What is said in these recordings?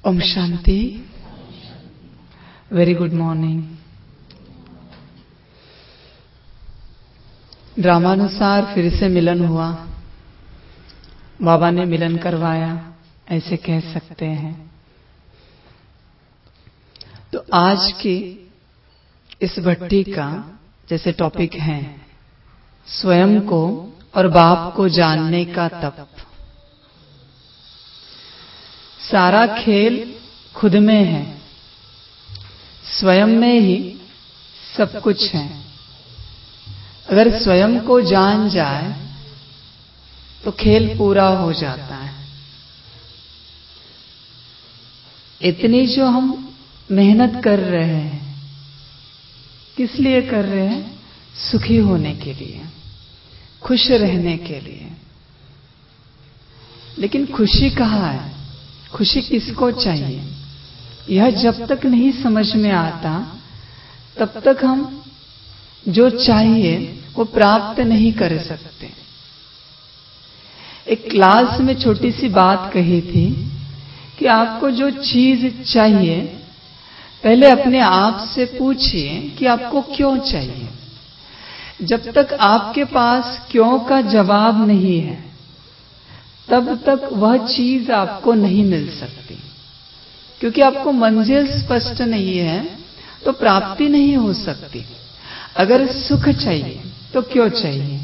ओम शांति। Very good morning. ड्रामानुसार फिर से मिलन हुआ, बाबा ने मिलन करवाया, ऐसे कह सकते हैं। तो आज की इस भट्टी का जैसे टॉपिक है स्वयं को और बाप को जानने का तप। सारा खेल खुद में है, स्वयं में ही सब कुछ है। अगर स्वयं को जान जाए तो खेल पूरा हो जाता है। इतनी जो हम मेहनत कर रहे हैं, किस लिए कर रहे हैं? सुखी होने के लिए, खुश रहने के लिए। लेकिन खुशी कहाँ है? खुशी किसको चाहिए? यह जब तक नहीं समझ में आता तब तक हम जो चाहिए वो प्राप्त नहीं कर सकते। एक क्लास में छोटी सी बात कही थी कि आपको जो चीज चाहिए पहले अपने आप से पूछिए कि आपको क्यों चाहिए। जब तक आपके पास क्यों का जवाब नहीं है तब तक वह चीज आपको नहीं मिल सकती। क्योंकि आपको मंजिल स्पष्ट नहीं है तो प्राप्ति नहीं हो सकती। अगर सुख चाहिए तो क्यों चाहिए?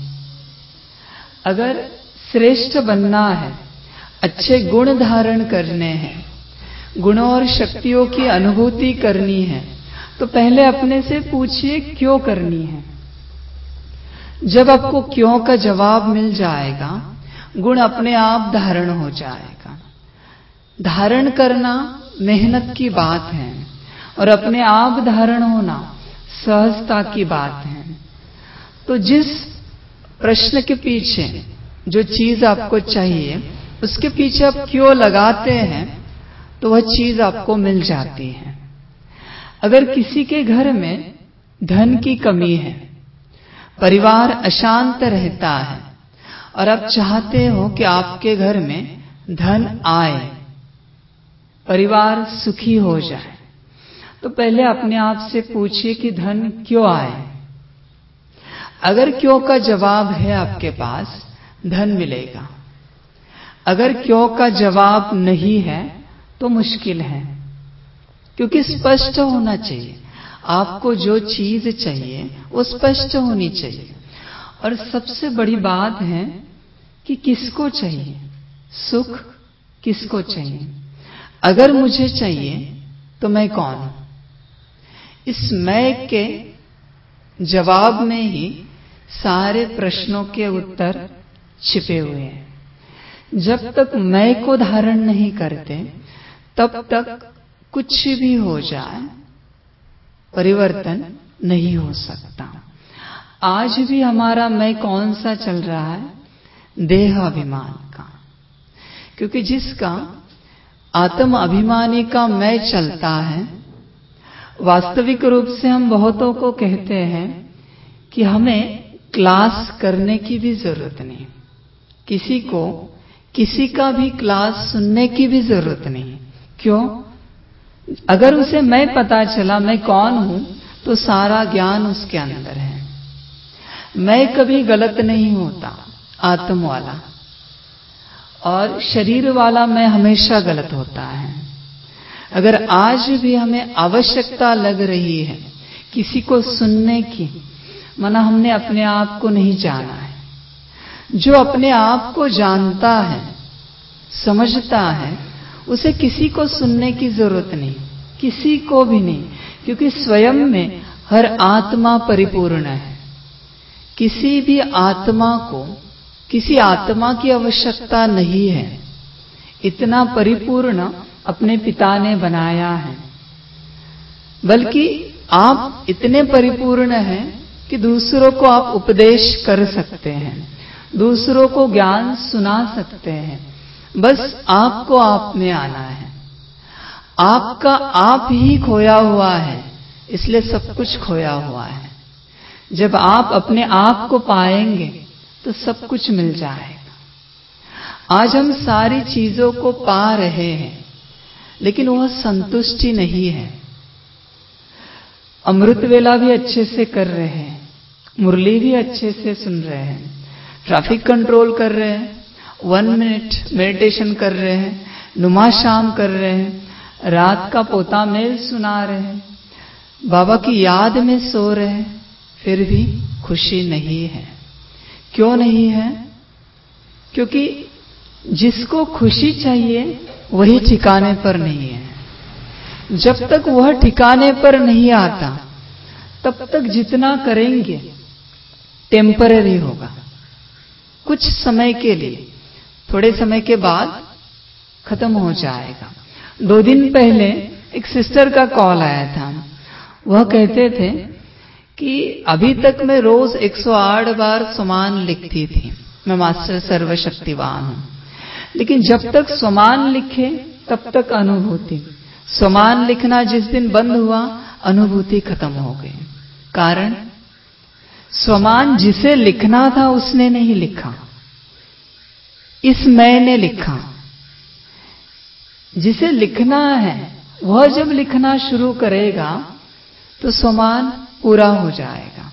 अगर श्रेष्ठ बनना है, अच्छे गुण धारण करने हैं, गुणों और शक्तियों की अनुभूति करनी है तो पहले अपने से पूछिए क्यों करनी है। जब आपको क्यों का जवाब मिल जाएगा गुण अपने आप धारण हो जाएगा। धारण करना मेहनत की बात है और अपने आप धारण होना सहजता की बात है। तो जिस प्रश्न के पीछे जो चीज आपको चाहिए उसके पीछे आप क्यों लगाते हैं तो वह चीज आपको मिल जाती है। अगर किसी के घर में धन की कमी है, परिवार अशांत रहता है और आप चाहते हो कि आपके घर में धन आए, परिवार सुखी हो जाए, तो पहले अपने आप से पूछिए कि धन क्यों आए। अगर क्यों का जवाब है आपके पास, धन मिलेगा। अगर क्यों का जवाब नहीं है तो मुश्किल है। क्योंकि स्पष्ट होना चाहिए। आपको जो चीज चाहिए वो स्पष्ट होनी चाहिए। और सबसे बड़ी बात है कि किसको चाहिए सुख, किसको चाहिए। अगर मुझे चाहिए तो मैं कौन हूं? इस मैं के जवाब में ही सारे प्रश्नों के उत्तर छिपे हुए हैं। जब तक मैं को धारण नहीं करते तब तक कुछ भी हो जाए परिवर्तन नहीं हो सकता। आज भी हमारा मैं कौन सा चल रहा है? देह अभिमान का। क्योंकि जिसका आत्म अभिमानी का मैं चलता है, वास्तविक रूप से हम बहुतों को कहते हैं कि हमें क्लास करने की भी जरूरत नहीं, किसी को किसी का भी क्लास सुनने की भी जरूरत नहीं। क्यों? अगर उसे मैं पता चला मैं कौन हूं तो सारा ज्ञान उसके अंदर है। मैं कभी गलत नहीं होता, आत्म वाला, और शरीर वाला मैं हमेशा गलत होता है। अगर आज भी हमें आवश्यकता लग रही है किसी को सुनने की, माना हमने अपने आप को नहीं जाना है। जो अपने आप को जानता है, समझता है, उसे किसी को सुनने की जरूरत नहीं, किसी को भी नहीं। क्योंकि स्वयं में हर आत्मा परिपूर्ण है। किसी भी आत्मा को किसी आत्मा की आवश्यकता नहीं है। इतना परिपूर्ण अपने पिता ने बनाया है। बल्कि आप इतने परिपूर्ण हैं कि दूसरों को आप उपदेश कर सकते हैं, दूसरों को ज्ञान सुना सकते हैं। बस आपको आप में आना है। आपका आप ही खोया हुआ है, इसलिए सब कुछ खोया हुआ है। जब आप अपने आप को पाएंगे तो सब कुछ मिल जाएगा। आज हम सारी चीजों को पा रहे हैं लेकिन वह संतुष्टि नहीं है। अमृत वेला भी अच्छे से कर रहे हैं, मुरली भी अच्छे से सुन रहे हैं, ट्रैफिक कंट्रोल कर रहे हैं, 1 मिनट मेडिटेशन कर रहे हैं, नुमा शाम कर रहे हैं, रात का पोता मेल सुना रहे हैं, बाबा की याद में सो रहे हैं, फिर भी खुशी नहीं है। क्यों नहीं है? क्योंकि जिसको खुशी चाहिए वही ठिकाने पर नहीं है। जब तक वह ठिकाने पर नहीं आता तब तक जितना करेंगे टेम्पररी होगा, कुछ समय के लिए, थोड़े समय के बाद खत्म हो जाएगा। 2 दिन पहले एक सिस्टर का कॉल आया था। वह कहते थे कि अभी तक मैं रोज 108 बार स्वमान लिखती थी, मैं मास्टर सर्वशक्तिवान हूं, लेकिन जब तक स्वमान लिखे तब तक अनुभूति, स्वमान लिखना जिस दिन बंद हुआ अनुभूति खत्म हो गई। कारण स्वमान जिसे लिखना था उसने नहीं लिखा, इस मैंने लिखा। जिसे लिखना है वह जब लिखना शुरू करेगा तो स्वमान पूरा हो जाएगा।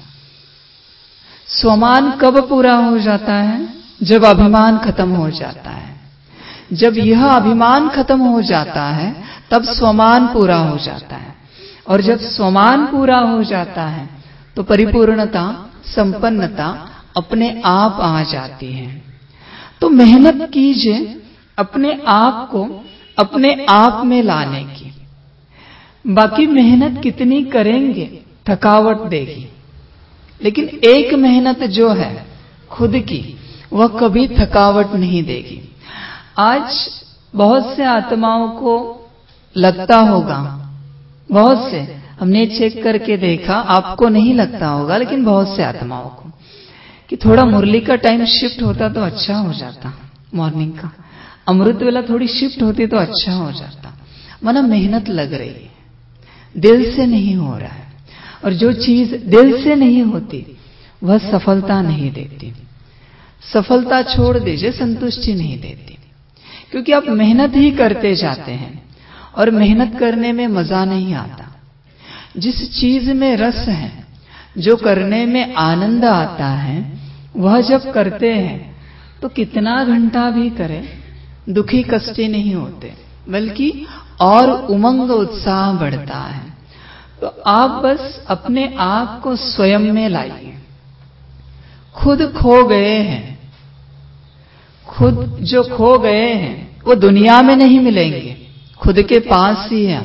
स्वमान कब पूरा हो जाता है? जब अभिमान खत्म हो जाता है। जब यह अभिमान खत्म हो जाता है तब स्वमान पूरा हो जाता है, और जब स्वमान पूरा हो जाता है तो परिपूर्णता, संपन्नता अपने आप आ जाती है। तो मेहनत कीजिए अपने आप को अपने आप में लाने की। बाकी मेहनत कितनी करेंगे थकावट देगी, लेकिन एक मेहनत जो है खुद की वह कभी थकावट नहीं देगी। आज बहुत से आत्माओं को लगता होगा, बहुत से हमने चेक करके देखा, आपको नहीं लगता होगा लेकिन बहुत से आत्माओं को, कि थोड़ा मुरली का टाइम शिफ्ट होता तो अच्छा हो जाता, मॉर्निंग का अमृत वेला थोड़ी शिफ्ट होती तो अच्छा हो जाता। माना मेहनत लग रही है, दिल से नहीं हो रहा है, और जो चीज दिल से नहीं होती वह सफलता नहीं देती। सफलता छोड़ दीजिए, संतुष्टि नहीं देती, क्योंकि आप मेहनत ही करते जाते हैं और मेहनत करने में मजा नहीं आता। जिस चीज में रस है, जो करने में आनंद आता है, वह जब करते हैं तो कितना घंटा भी करें दुखी कष्टी नहीं होते, बल्कि और उमंग उत्साह बढ़ता है। तो आप बस अपने आप को स्वयं में लाइए। खुद खो गए हैं, खुद जो खो गए हैं वो दुनिया में नहीं मिलेंगे, खुद के पास ही है।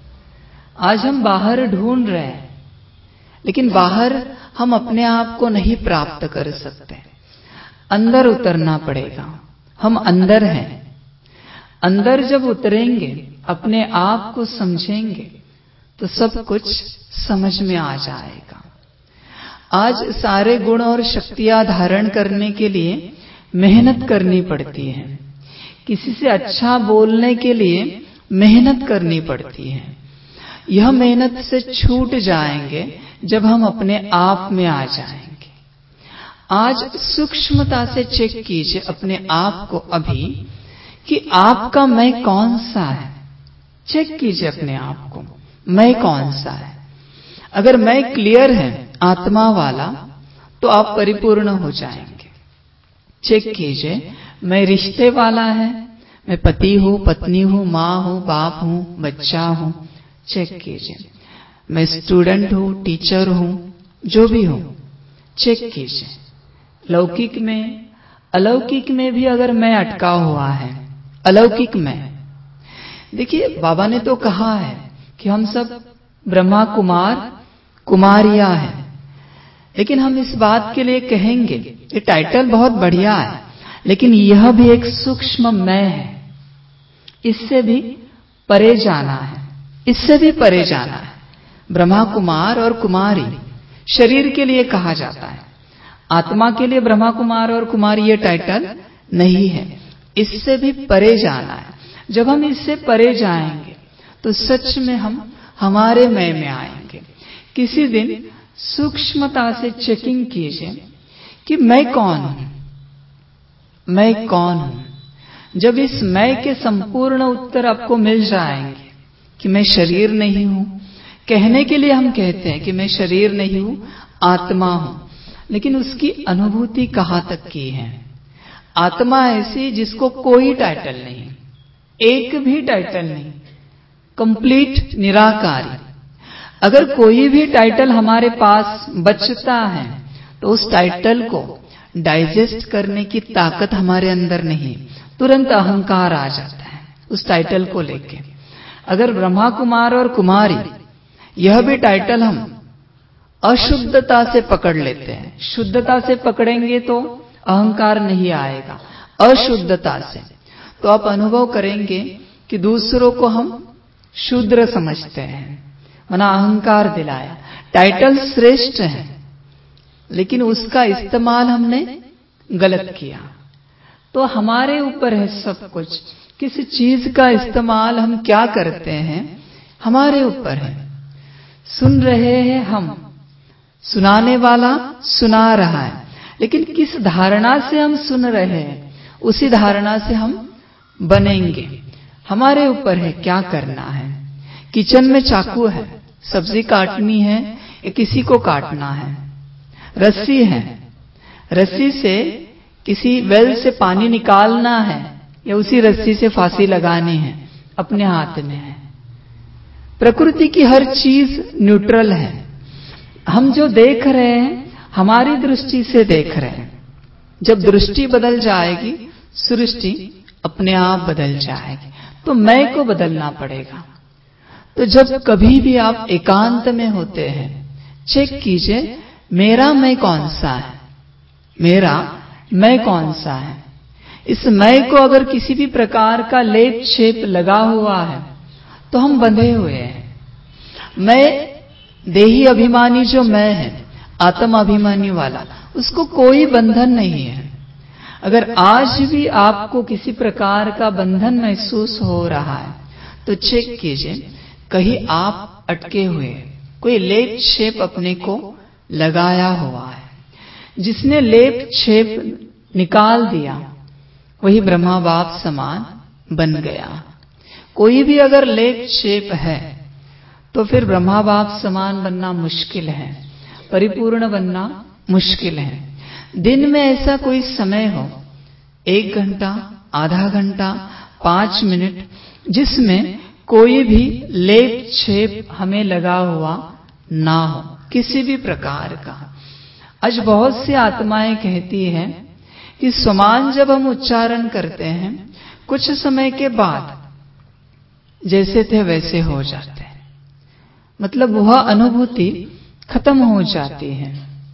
आज हम बाहर ढूंढ रहे हैं, लेकिन बाहर हम अपने आप को नहीं प्राप्त कर सकते, अंदर उतरना पड़ेगा। हम अंदर हैं, अंदर जब उतरेंगे, अपने आप को समझेंगे तो सब कुछ समझ में आ जाएगा। आज सारे गुण और शक्तियां धारण करने के लिए मेहनत करनी पड़ती है, किसी से अच्छा बोलने के लिए मेहनत करनी पड़ती है। यह मेहनत से छूट जाएंगे जब हम अपने आप में आ जाएंगे। आज सूक्ष्मता से चेक कीजिए अपने आप को अभी कि आपका मैं कौन सा है। चेक कीजिए अपने आप को, मैं कौन सा है। अगर मैं क्लियर है आत्मा वाला तो आप परिपूर्ण हो जाएंगे। चेक कीजिए मैं रिश्ते वाला है, मैं पति हूं, पत्नी हूं, मां हूं, बाप हूं, बच्चा हूं। चेक कीजिए मैं स्टूडेंट हूं, टीचर हूं, जो भी हूं। चेक कीजिए लौकिक में, अलौकिक में भी अगर मैं अटका हुआ है, अलौकिक में। देखिए बाबा ने तो कहा है कि हम सब ब्रह्मा कुमार कुमारियां हैं, लेकिन हम इस बात के लिए कहेंगे ये टाइटल बहुत बढ़िया है, लेकिन यह भी एक सूक्ष्म मैं है, इससे भी परे जाना है, इससे भी परे जाना है। ब्रह्मा कुमार और कुमारी शरीर के लिए कहा जाता है, आत्मा के लिए ब्रह्मा कुमार और कुमारी ये टाइटल नहीं है, इससे भी परे जाना है। जब हम इससे परे जाएंगे तो सच में हम हमारे मैं में आएंगे। किसी दिन सूक्ष्मता से चेकिंग कीजिए कि मैं कौन हूं, मैं कौन हूं। जब इस मैं के संपूर्ण उत्तर आपको मिल जाएंगे कि मैं शरीर नहीं हूं, कहने के लिए हम कहते हैं कि मैं शरीर नहीं हूं, आत्मा हूं, लेकिन उसकी अनुभूति कहां तक की है? आत्मा ऐसी जिसको कोई टाइटल नहीं, एक भी टाइटल नहीं, कंप्लीट निराकारी। अगर कोई भी टाइटल हमारे पास बचता है तो उस टाइटल को डाइजेस्ट करने की ताकत हमारे अंदर नहीं, तुरंत अहंकार आ जाता है उस टाइटल को लेके। अगर ब्रह्मा कुमार और कुमारी यह भी टाइटल हम अशुद्धता से पकड़ लेते हैं, शुद्धता से पकड़ेंगे तो अहंकार नहीं आएगा, अशुद्धता से तो आप अनुभव करेंगे कि दूसरों को हम शूद्र समझते हैं, मना अहंकार दिलाया। टाइटल श्रेष्ठ है लेकिन उसका इस्तेमाल हमने गलत किया। तो हमारे ऊपर है सब कुछ, किस चीज का इस्तेमाल हम क्या करते हैं हमारे ऊपर है। सुन रहे हैं हम, सुनाने वाला सुना रहा है, लेकिन किस धारणा से हम सुन रहे हैं उसी धारणा से हम बनेंगे। हमारे ऊपर है क्या करना है। किचन में चाकू है, सब्जी काटनी है या किसी को काटना है। रस्सी है, रस्सी से किसी वेल से पानी निकालना है या उसी रस्सी से फांसी लगानी है, अपने हाथ में है। प्रकृति की हर चीज न्यूट्रल है। हम जो देख रहे हैं हमारी दृष्टि से देख रहे हैं। जब दृष्टि बदल जाएगी सृष्टि अपने आप बदल जाएगी, तो मैं को बदलना पड़ेगा। तो जब कभी भी आप एकांत में होते हैं, चेक कीजिए मेरा मैं कौन सा है, मेरा मैं कौन सा है। इस मैं को अगर किसी भी प्रकार का लेप छेप लगा हुआ है तो हम बंधे हुए हैं। मैं देही अभिमानी जो मैं है, आत्म अभिमानी वाला, उसको कोई बंधन नहीं है। अगर आज भी आपको किसी प्रकार का बंधन महसूस हो रहा है तो चेक कीजिए कहीं आप अटके हुए, कोई लेप छेप अपने को लगाया हुआ है। जिसने लेप छेप निकाल दिया वही ब्रह्मा बाप समान बन गया। कोई भी अगर लेप छेप है तो फिर ब्रह्मा बाप समान बनना मुश्किल है, परिपूर्ण बनना मुश्किल है। दिन में ऐसा कोई समय हो, 1 घंटा, आधा घंटा, 5 मिनट, जिसमें कोई भी लेप छेप हमें लगा हुआ ना हो किसी भी प्रकार का। आज बहुत सी आत्माएं कहती हैं कि समान जब हम उच्चारण करते हैं कुछ समय के बाद जैसे थे वैसे हो जाते हैं, मतलब वह अनुभूति खत्म हो जाती है।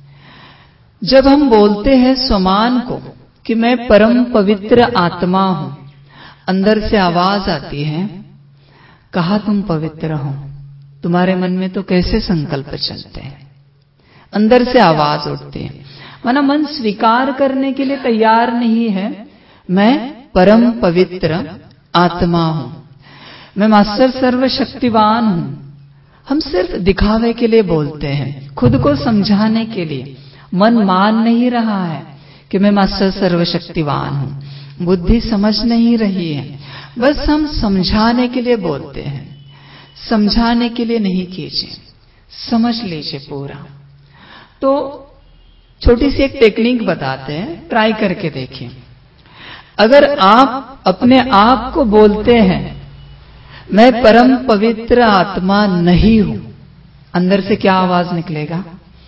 जब हम बोलते हैं समान को कि मैं परम पवित्र आत्मा हूं, अंदर से आवाज आती है, कहा तुम पवित्र हो। तुम्हारे मन में तो कैसे संकल्प चलते हैं, अंदर से आवाज उठती है, माना मन स्वीकार करने के लिए तैयार नहीं है। मैं परम पवित्र आत्मा हूं, मैं मास्टर सर्वशक्तिवान हूं। हम सिर्फ दिखावे के लिए बोलते हैं, खुद को समझाने के लिए। मन मान नहीं रहा है कि मैं मास्टर सर्वशक्तिवान हूं, बुद्धि समझ नहीं रही है, बस हम समझाने के लिए बोलते हैं। समझाने के लिए नहीं कीजिए, समझ लीजिए पूरा। तो छोटी सी एक टेक्निक बताते हैं, ट्राई करके देखिए। अगर आप अपने आप को बोलते हैं मैं परम पवित्र आत्मा नहीं हूं, अंदर से क्या आवाज निकलेगा?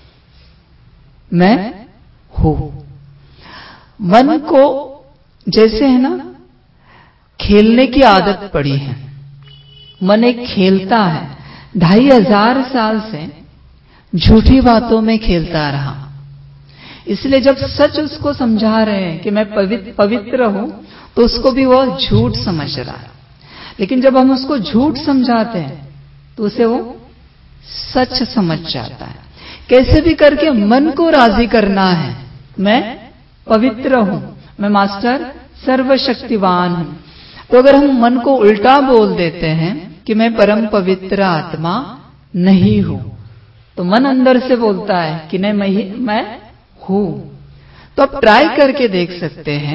मैं हूं। मन को जैसे है ना, खेलने की आदत पड़ी है, मन एक खेलता है, 2500 साल से झूठी बातों में खेलता रहा। इसलिए जब सच उसको समझा रहे हैं कि मैं पवित्र हूं तो उसको भी वो झूठ समझ रहा है। लेकिन जब हम उसको झूठ समझाते हैं तो उसे वो सच समझ जाता है। कैसे भी करके मन को राजी करना है, मैं पवित्र हूं, मैं मास्टर सर्वशक्तिवान हूं। तो अगर हम मन को उल्टा बोल देते हैं कि मैं परम पवित्र आत्मा नहीं हूं, तो मन अंदर से बोलता है कि नहीं मैं हूं। तो आप ट्राई करके देख सकते हैं,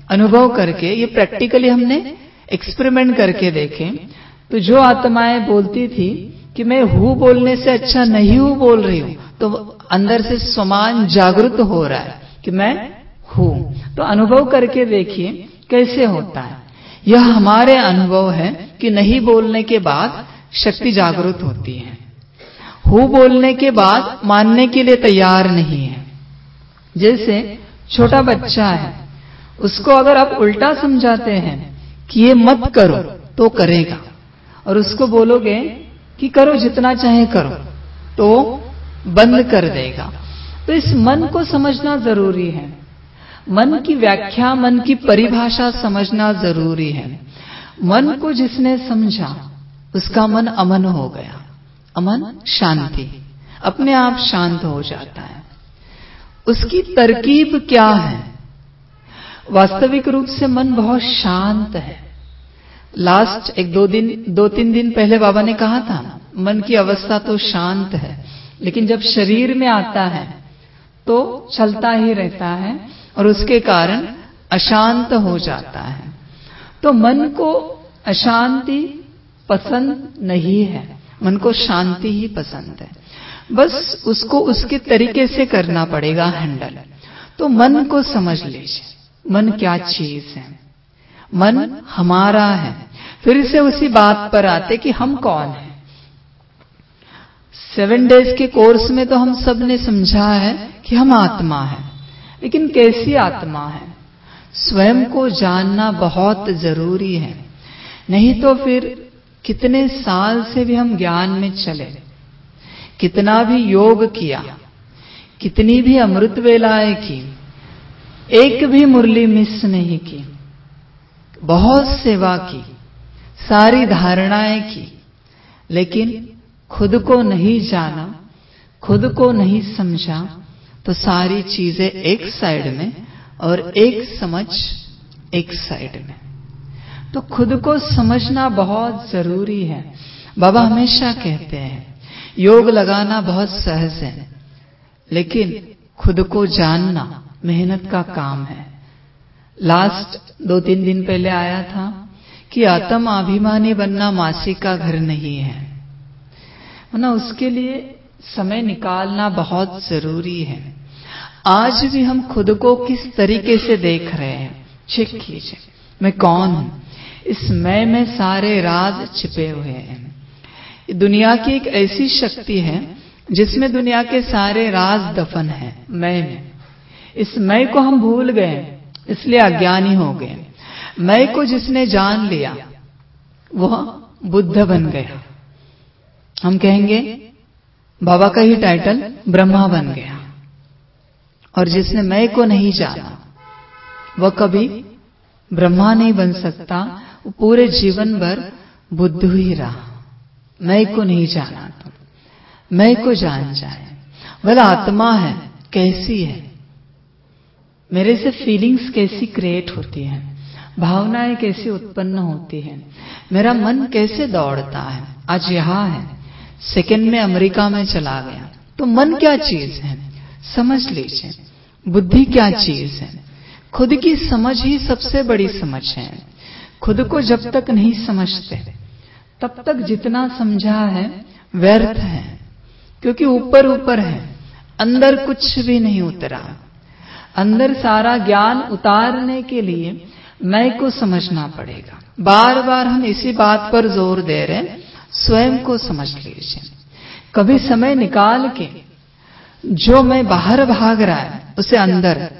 अनुभव करके, ये प्रैक्टिकली हमने एक्सपेरिमेंट करके देखे, तो जो आत्माएं बोलती थी कि मैं हूं बोलने से अच्छा नहीं हूं बोल रही हूं, तो अंदर से स्वमान जागृत हो रहा है कि मैं हूं। तो अनुभव करके देखिए कैसे होता है। यह हमारे अनुभव है कि नहीं बोलने के बाद शक्ति जागृत होती है, हूं बोलने के बाद मानने के लिए तैयार नहीं है। जैसे छोटा बच्चा है, उसको अगर आप उल्टा समझाते हैं कि ये मत करो तो करेगा, और उसको बोलोगे कि करो जितना चाहे करो तो बंद कर देगा। तो इस मन को समझना जरूरी है, मन की व्याख्या, मन की परिभाषा समझना जरूरी है। मन को जिसने समझा उसका मन अमन हो गया। अमन शांति, अपने आप शांत हो जाता है। उसकी तरकीब क्या है? वास्तविक रूप से मन बहुत शांत है। लास्ट 2-3 दिन पहले बाबा ने कहा था, मन की अवस्था तो शांत है, लेकिन जब शरीर में आता है तो चलता ही रहता है और उसके कारण अशांत हो जाता है। तो मन को अशांति पसंद नहीं है, मन को शांति ही पसंद है। बस उसको उसके तरीके से करना पड़ेगा हैंडल। तो मन को समझ लीजिए, मन क्या चीज है। मन हमारा है। फिर से उसी बात पर आते कि हम कौन हैं। 7 डेज के कोर्स में तो हम सब ने समझा है कि हम आत्मा है, लेकिन कैसी आत्मा है? स्वयं को जानना बहुत जरूरी है। नहीं तो फिर कितने साल से भी हम ज्ञान में चले, कितना भी योग किया, कितनी भी अमृत वेलाएं की, एक भी मुरली मिस नहीं की, बहुत सेवा की, सारी धारणाएं की, लेकिन खुद को नहीं जाना, खुद को नहीं समझा, तो सारी चीजें एक साइड में और एक समझ एक साइड में। तो खुद को समझना बहुत जरूरी है। बाबा हमेशा कहते हैं योग लगाना बहुत सहज है, लेकिन खुद को जानना मेहनत का काम है। लास्ट 2-3 दिन पहले आया था कि आत्म अभिमानी बनना मासी का घर नहीं है, ना उसके लिए समय निकालना बहुत जरूरी है। आज भी हम खुद को किस तरीके से देख रहे हैं, चेक कीजिए। मैं कौन हूं? इस मैं में सारे राज छिपे हुए हैं। दुनिया की एक ऐसी शक्ति है जिसमें दुनिया के सारे राज दफन है, मैं में। इस मैं को हम भूल गए, इसलिए अज्ञानी हो गए। मैं को जिसने जान लिया वह बुद्ध बन गया। हम कहेंगे बाबा का ही टाइटल ब्रह्मा बन गया। और जिसने मैं को नहीं जाना वह कभी ब्रह्मा नहीं बन सकता, वो पूरे जीवन भर बुद्ध ही रहा। मैं को नहीं जाना तुम, मैं को जान जाए। वह आत्मा है, कैसी है, मेरे से फीलिंग्स कैसी क्रिएट होती हैं, भावनाएं कैसी उत्पन्न होती हैं, मेरा मन कैसे दौड़ता है। आज यहां है, सेकंड में अमेरिका में चला गया। तो मन क्या चीज है समझ लीजिए, बुद्धि क्या चीज है। खुद की समझ ही सबसे बड़ी समझ है। खुद को जब तक नहीं समझते तब तक जितना समझा है व्यर्थ है, क्योंकि ऊपर ऊपर है, अंदर कुछ भी नहीं उतरा। अंदर सारा ज्ञान उतारने के लिए मैं को समझना पड़ेगा। बार बार हम इसी बात पर जोर दे रहे हैं, स्वयं को समझ लीजिए। कभी समय निकाल के जो मैं बाहर भाग रहा है उसे अंदर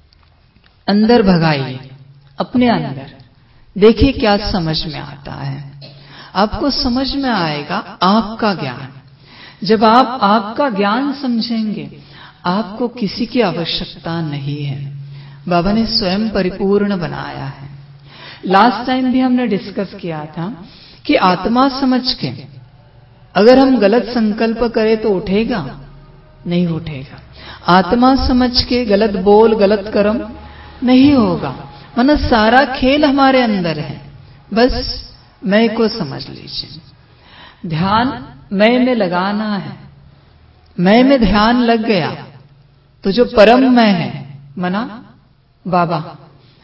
अंदर भगाइए, अपने अंदर देखिए क्या समझ में आता है। आपको समझ में आएगा आपका ज्ञान। जब आप आपका ज्ञान समझेंगे, आपको किसी की आवश्यकता नहीं है। बाबा ने स्वयं परिपूर्ण बनाया है। लास्ट टाइम भी हमने डिस्कस किया था कि आत्मा समझ के अगर हम गलत संकल्प करें तो उठेगा नहीं उठेगा। आत्मा समझ के गलत बोल गलत कर्म नहीं होगा। माना सारा खेल हमारे अंदर है, बस मैं को समझ लीजिए। ध्यान मैं में लगाना है। मैं में ध्यान लग गया तो जो परम मैं है, मना बाबा,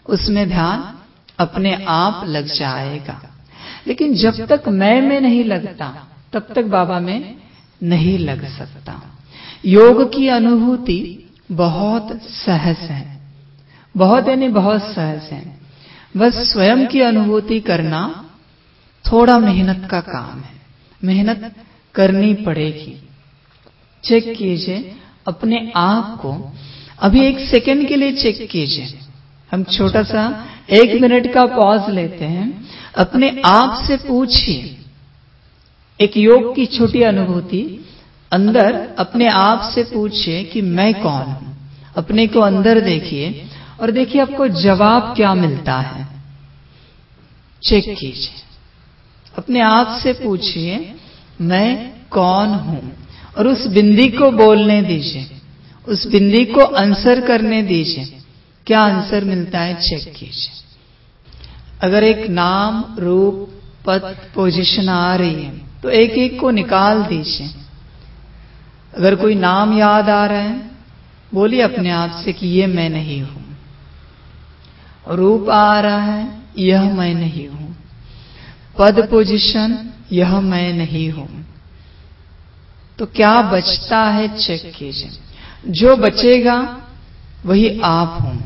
उसमें ध्यान अपने आप लग जाएगा। लेकिन जब तक मैं में नहीं लगता तब तक बाबा में नहीं लग सकता। योग की अनुभूति बहुत सहज है, बहुत यानी बहुत सहज है। बस स्वयं की अनुभूति करना थोड़ा मेहनत का काम है, मेहनत करनी पड़ेगी। चेक कीजिए अपने आप को, अभी 1 सेकंड के लिए चेक कीजिए। हम छोटा सा 1 मिनट का पॉज लेते हैं, अपने आप से पूछिए, एक योग की छोटी अनुभूति अंदर अपने आप से पूछिए कि मैं कौन हूं। अपने को अंदर देखिए और देखिए आपको जवाब क्या मिलता है। चेक कीजिए, अपने आप से पूछिए मैं कौन हूं और उस बिंदी को बोलने दीजिए, उस बिंदी को आंसर करने दीजिए। क्या आंसर मिलता है चेक कीजिए। अगर एक नाम, रूप, पद, पोजीशन आ रही है तो एक एक को निकाल दीजिए। अगर कोई नाम याद आ रहा है बोलिए अपने आप से कि ये मैं नहीं हूं। रूप आ रहा है, यह मैं नहीं हूं। पद, पोजीशन, यह मैं नहीं हूं। तो क्या बचता है चेक कीजिए। जो बचेगा वही आप हों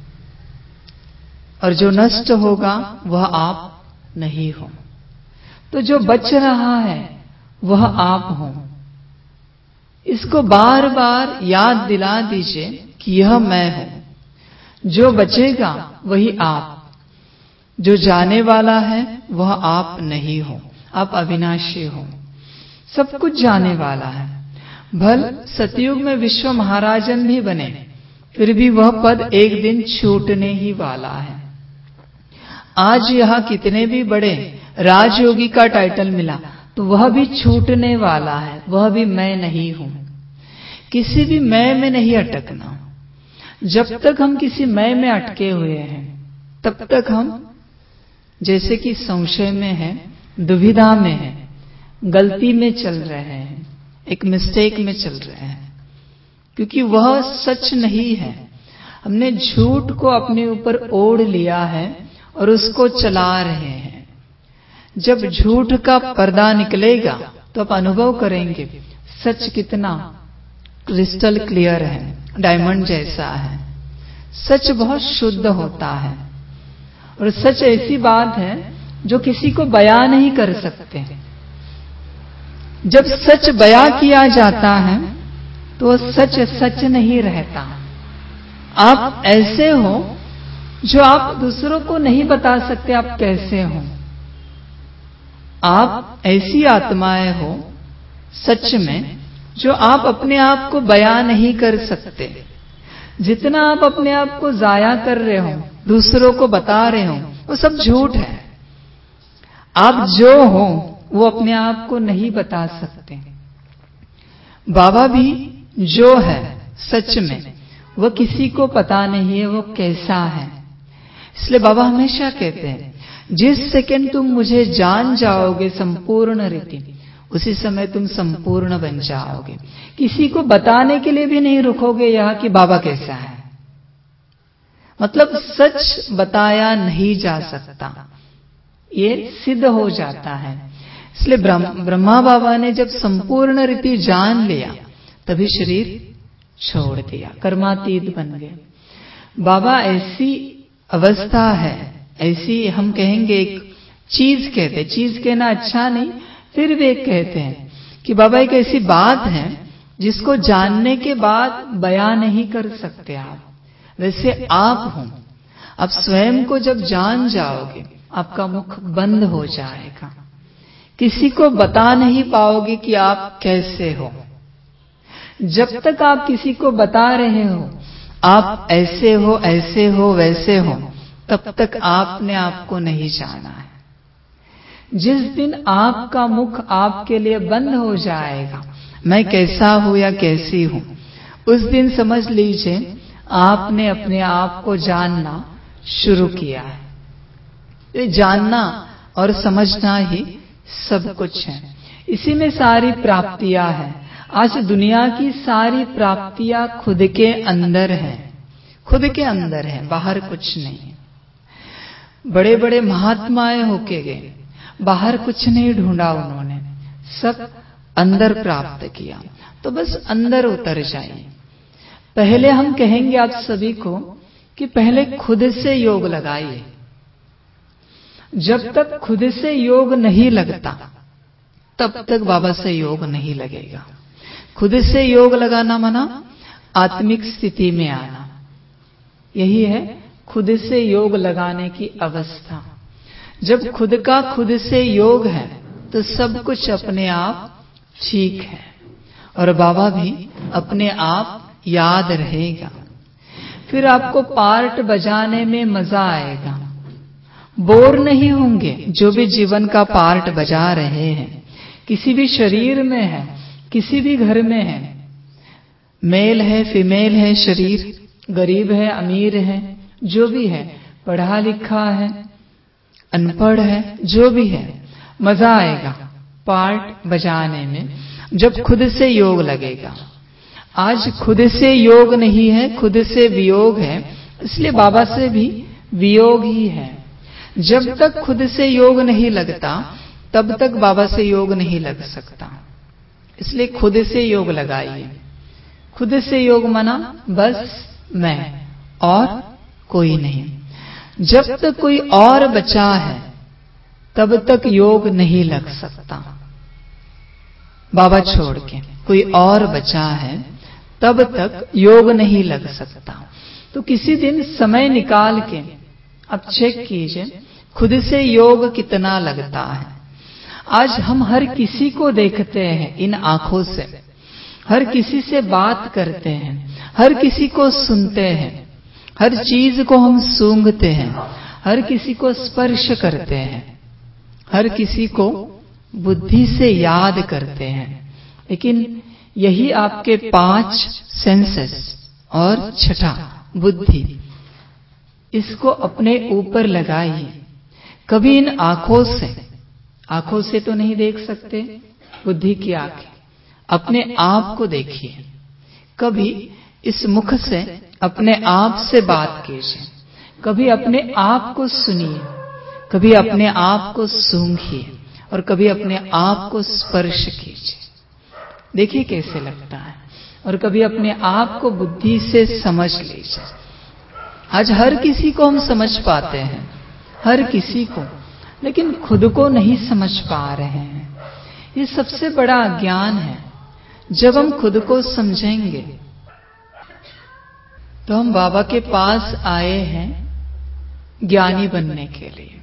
और जो नष्ट होगा वह आप नहीं हो। तो जो बच रहा है वह आप हो। इसको बार बार याद दिला दीजिए कि यह मैं हूं। जो बचेगा वही आप, जो जाने वाला है वह आप नहीं हो। आप अविनाशी हो, सब कुछ जाने वाला है। भल सतयुग में विश्व महाराजन भी बने फिर भी वह पद एक दिन छूटने ही वाला है। आज यहां कितने भी बड़े राजयोगी का टाइटल मिला तो वह भी छूटने वाला है, वह भी मैं नहीं हूं। किसी भी मैं में नहीं अटकना। जब तक हम किसी मैं में अटके हुए हैं तब तक हम जैसे कि संशय में है, दुविधा में है, गलती में चल रहे हैं, एक मिस्टेक में चल रहे हैं, क्योंकि वह सच नहीं है। हमने झूठ को अपने ऊपर ओढ़ लिया है और उसको चला रहे हैं। जब झूठ का पर्दा निकलेगा तो आप अनुभव करेंगे सच कितना क्रिस्टल क्लियर है, डायमंड जैसा है। सच बहुत शुद्ध होता है और सच ऐसी बात है जो किसी को बयां नहीं कर सकते। जब सच बयां किया जाता है तो सच सच नहीं रहता। आप ऐसे हो जो आप दूसरों को नहीं बता सकते आप कैसे हो। आप ऐसी आत्माएं हो सच में जो आप अपने आप को बयां नहीं कर सकते। जितना आप अपने आप को जाया कर रहे हो, दूसरों को बता रहे हो, वो सब झूठ है। आप जो हो वो अपने आप को नहीं बता सकते। बाबा भी जो है सच में वह किसी को पता नहीं है वो कैसा है। इसलिए बाबा हमेशा कहते हैं जिस सेकंड तुम मुझे जान जाओगे संपूर्ण रीति, उसी समय तुम संपूर्ण बन जाओगे। किसी को बताने के लिए भी नहीं रुकोगे यह कि बाबा कैसा है। मतलब सच बताया नहीं जा सकता, ये सिद्ध हो जाता है। इसलिए ब्रह्मा बाबा ने जब संपूर्ण रीति जान लिया तभी शरीर छोड़ दिया, कर्मातीत बन गए। बाबा ऐसी अवस्था है, ऐसी हम कहेंगे एक चीज कहते, चीज कहना अच्छा नहीं फिर भी एक कहते हैं कि बाबा एक ऐसी बात है जिसको जानने के बाद बयां नहीं कर सकते आप। वैसे आप हो, आप स्वयं को जब जान जाओगे आपका मुख बंद हो जाएगा। किसी को बता नहीं पाओगे कि आप कैसे हो। जब तक आप किसी को बता रहे हो आप ऐसे हो, ऐसे हो, वैसे हो, तब तक आपने आपको नहीं जाना है। जिस दिन आपका मुख आपके लिए बंद हो जाएगा, मैं कैसा हूं या कैसी हूं, उस दिन समझ लीजिए आपने अपने आप को जानना शुरू किया है। ये जानना और समझना ही सब कुछ है। इसी में सारी प्राप्तियां हैं। आज दुनिया की सारी प्राप्तियां खुद के अंदर है, खुद के अंदर है, बाहर कुछ नहीं है। बड़े बड़े महात्माएं होके गए, बाहर कुछ नहीं ढूंढा उन्होंने, सब अंदर प्राप्त किया। तो बस अंदर उतर जाइए। पहले हम कहेंगे आप सभी को कि पहले खुद से योग लगाइए। जब तक खुद से योग नहीं लगता तब तक बाबा से योग नहीं लगेगा। खुद से योग लगाना माना आत्मिक स्थिति में आना, यही है खुद से योग लगाने की अवस्था। जब खुद का खुद से योग है तो सब कुछ अपने आप ठीक है और बाबा भी अपने आप याद रहेगा। फिर आपको पार्ट बजाने में मजा आएगा, बोर नहीं होंगे। जो भी जीवन का पार्ट बजा रहे हैं, किसी भी शरीर में है, किसी भी घर में है, मेल है फीमेल है, शरीर गरीब है अमीर है, जो भी है, पढ़ा लिखा है अनपढ़ है, जो भी है, मजा आएगा पार्ट बजाने में जब खुद से योग लगेगा। आज खुद से योग नहीं है, खुद से वियोग है, इसलिए बाबा से भी वियोग ही है। जब तक खुद से योग नहीं लगता तब तक बाबा से योग नहीं लग सकता। इसलिए खुद से योग लगाइए। खुद से योग माना बस मैं और कोई नहीं। जब तक कोई और बचा है तब तक योग नहीं लग सकता। बाबा छोड़ के कोई और बचा है तब तक योग नहीं लग सकता। तो किसी दिन समय निकाल के अब चेक कीजिए खुद से योग कितना लगता है। आज हम हर किसी को देखते हैं इन आंखों से, हर किसी से बात करते हैं, हर किसी को सुनते हैं, हर चीज को हम सूंघते हैं, हर किसी को स्पर्श करते हैं, हर किसी को बुद्धि से याद करते हैं। लेकिन यही आपके 5 सेंसेस और छठा बुद्धि, इसको अपने ऊपर लगाइए। कभी इन आंखों से तो नहीं देख सकते, बुद्धि की आंखें, अपने आप को देखिए। कभी इस मुख से अपने आप से बात कीजिए, कभी अपने आप को सुनिए, कभी अपने आप को सूंघिए और कभी अपने आप को स्पर्श कीजिए। देखिए कैसे लगता है। और कभी अपने आप को बुद्धि से समझ लीजिए। आज हर किसी को हम समझ पाते हैं, हर किसी को, लेकिन खुद को नहीं समझ पा रहे हैं। ये सबसे बड़ा अज्ञान है। जब हम खुद को समझेंगे तो हम बाबा के पास आए हैं ज्ञानी बनने के लिए।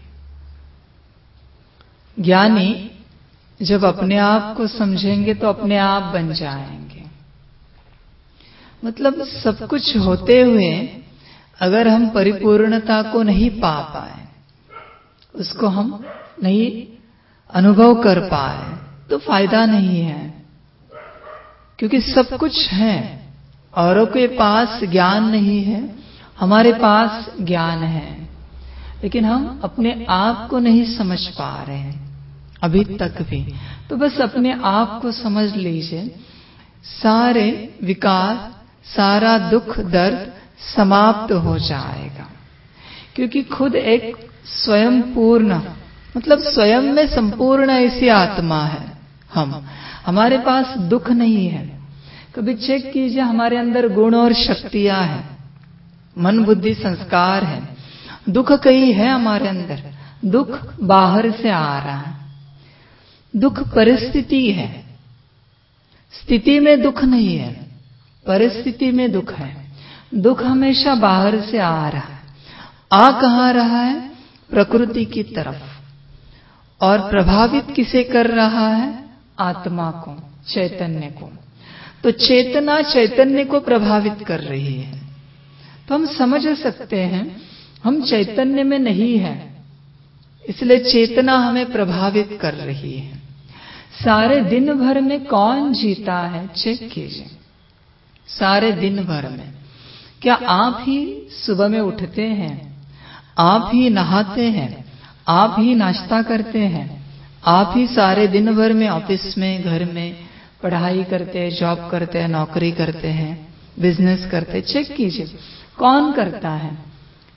ज्ञानी जब अपने आप को समझेंगे तो अपने आप बन जाएंगे। मतलब सब कुछ होते हुए अगर हम परिपूर्णता को नहीं पा पाए, उसको हम नहीं अनुभव कर पाए तो फायदा नहीं है। क्योंकि सब कुछ है, औरों के पास ज्ञान नहीं है, हमारे पास ज्ञान है, लेकिन हम अपने आप को नहीं समझ पा रहे हैं अभी तक भी। तो बस अपने आप को समझ लीजिए, सारे विकार, सारा दुख दर्द समाप्त हो जाएगा। क्योंकि खुद एक स्वयं पूर्ण, मतलब स्वयं में संपूर्ण ऐसी आत्मा है हम। हमारे पास दुख नहीं है। कभी चेक कीजिए, हमारे अंदर गुण और शक्तियां हैं, मन बुद्धि संस्कार है। दुख कहीं है हमारे अंदर, दुख बाहर से आ रहा है। दुख परिस्थिति है, स्थिति में दुख नहीं है, परिस्थिति में दुख है। दुख हमेशा बाहर से आ रहा है। आ कहाँ रहा है? प्रकृति की तरफ। और प्रभावित किसे कर रहा है? आत्मा को, चैतन्य को। तो चेतना चैतन्य को प्रभावित कर रही है। तो हम समझ सकते हैं हम चैतन्य में नहीं है, इसलिए चेतना हमें प्रभावित कर रही है। सारे दिन भर में कौन जीता है? चेक कीजिए। सारे दिन भर में क्या आप ही सुबह में उठते हैं, आप ही नहाते हैं, आप ही नाश्ता करते हैं, आप ही सारे दिन भर में ऑफिस में, घर में पढ़ाई करते हैं, जॉब करते हैं, नौकरी करते हैं, बिजनेस करते हैं? चेक कीजिए कौन करता है।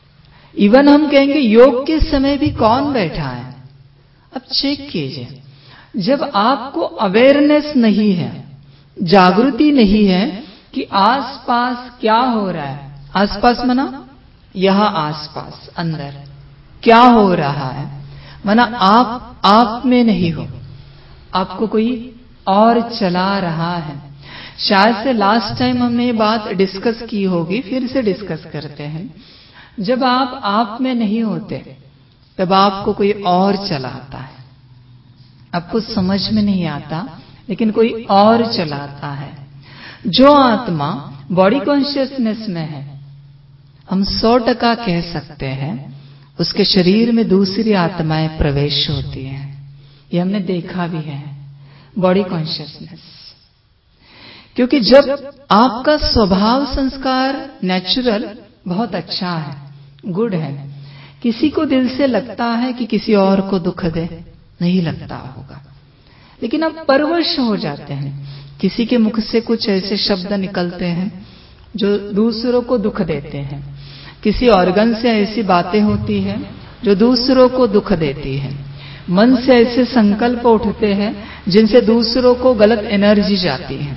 इवन हम कहेंगे योग के समय भी कौन बैठा है। अब चेक कीजिए, जब आपको अवेयरनेस नहीं है, जागृति नहीं है कि आसपास क्या हो रहा है, आसपास मना यहां आसपास अंदर क्या हो रहा है, मना आप में नहीं हो, आपको कोई और चला रहा है। शायद से लास्ट टाइम हमने ये बात डिस्कस की होगी, फिर से डिस्कस करते हैं। जब आप में नहीं होते तब आपको कोई और चलाता है, आपको समझ में नहीं आता, लेकिन कोई और चलाता है। जो आत्मा बॉडी कॉन्शियसनेस में है, हम 100% कह सकते हैं उसके शरीर में दूसरी आत्माएं प्रवेश होती हैं। ये हमने देखा भी है, बॉडी कॉन्शियसनेस। क्योंकि जब आपका स्वभाव संस्कार नेचुरल बहुत अच्छा है, गुड है, किसी को दिल से लगता है कि किसी और को दुख दे, नहीं लगता होगा, लेकिन आप परवश हो जाते हैं। किसी के मुख से कुछ ऐसे शब्द निकलते हैं जो दूसरों को दुख देते हैं, किसी ऑर्गन से ऐसी बातें होती हैं जो दूसरों को दुख देती है, मन से ऐसे संकल्प उठते हैं जिनसे दूसरों को गलत एनर्जी जाती है।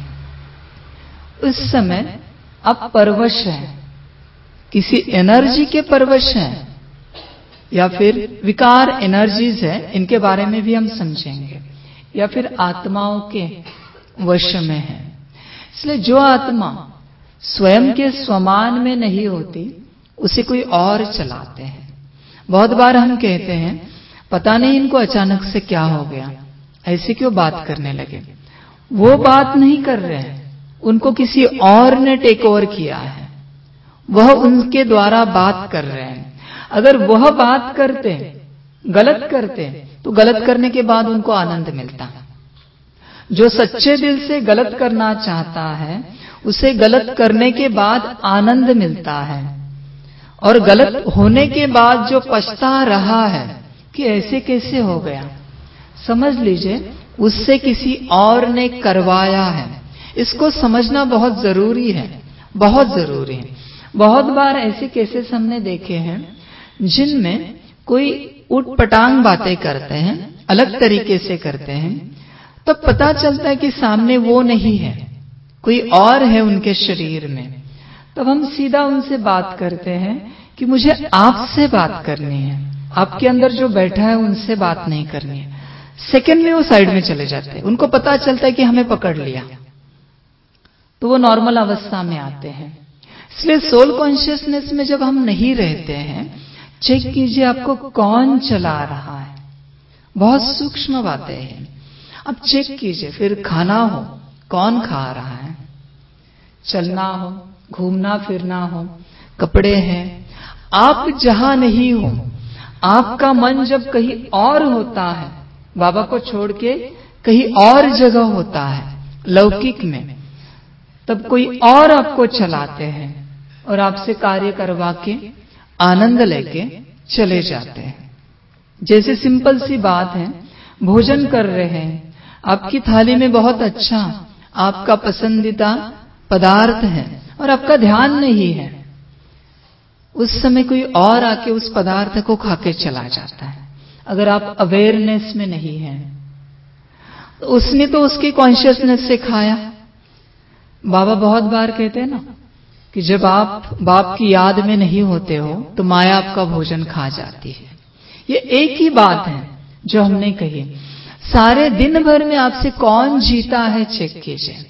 उस समय आप परवश हैं, किसी एनर्जी के परवश हैं या फिर विकार एनर्जीज है, इनके बारे में भी हम समझेंगे, या फिर आत्माओं के वश में है। इसलिए जो आत्मा स्वयं के स्वमान में नहीं होती उसे कोई और चलाते हैं। बहुत बार हम कहते हैं पता नहीं इनको अचानक से क्या हो गया, ऐसे क्यों बात करने लगे। वो बात नहीं कर रहे हैं, उनको किसी और ने टेक ओवर किया है, वह उनके द्वारा बात कर रहे हैं। अगर वह बात करते, गलत करते, तो गलत करने के बाद उनको आनंद मिलता। जो सच्चे दिल से गलत करना चाहता है उसे गलत करने के बाद आनंद मिलता है, और गलत होने के बाद जो पछता रहा है कि ऐसे कैसे हो गया, समझ लीजिए उससे किसी और ने करवाया है। इसको समझना बहुत जरूरी है, बहुत जरूरी है। बहुत बार ऐसे केसेस हमने देखे हैं जिनमें कोई उटपटांग बातें करते हैं, अलग तरीके से करते हैं, तो पता चलता है कि सामने वो नहीं है, कोई और है उनके शरीर में। तब हम सीधा उनसे बात करते हैं कि मुझे आपसे बात करनी है, आपके अंदर जो बैठा है उनसे बात नहीं करनी है। सेकंड में वो साइड में चले जाते हैं, उनको पता चलता है कि हमें पकड़ लिया, तो वो नॉर्मल अवस्था में आते हैं। इसलिए सोल कॉन्शियसनेस में जब हम नहीं रहते हैं, चेक कीजिए आपको कौन चला रहा है। बहुत सूक्ष्म बातें हैं। अब चेक कीजिए, फिर खाना हो, कौन खा रहा है, चलना हो, घूमना फिरना हो, कपड़े हैं, आप जहां नहीं हो, आपका मन जब कहीं और होता है, बाबा को छोड़ के कहीं और जगह होता है लौकिक में, तब कोई और आपको चलाते हैं और आपसे कार्य करवा के आनंद लेके चले जाते हैं। जैसे सिंपल सी बात है, भोजन कर रहे हैं, आपकी थाली में बहुत अच्छा आपका पसंदीदा पदार्थ है और आपका ध्यान नहीं है, उस समय कोई और आके उस पदार्थ को खाके चला जाता है। अगर आप अवेयरनेस में नहीं हैं, तो उसने तो उसकी कॉन्शियसनेस से खाया। बाबा बहुत बार कहते हैं ना कि जब आप बाप की याद में नहीं होते हो तो माया आपका भोजन खा जाती है। ये एक ही बात है जो हमने कही। सारे दिन भर में आपसे कौन जीता है, चेक कीजिए।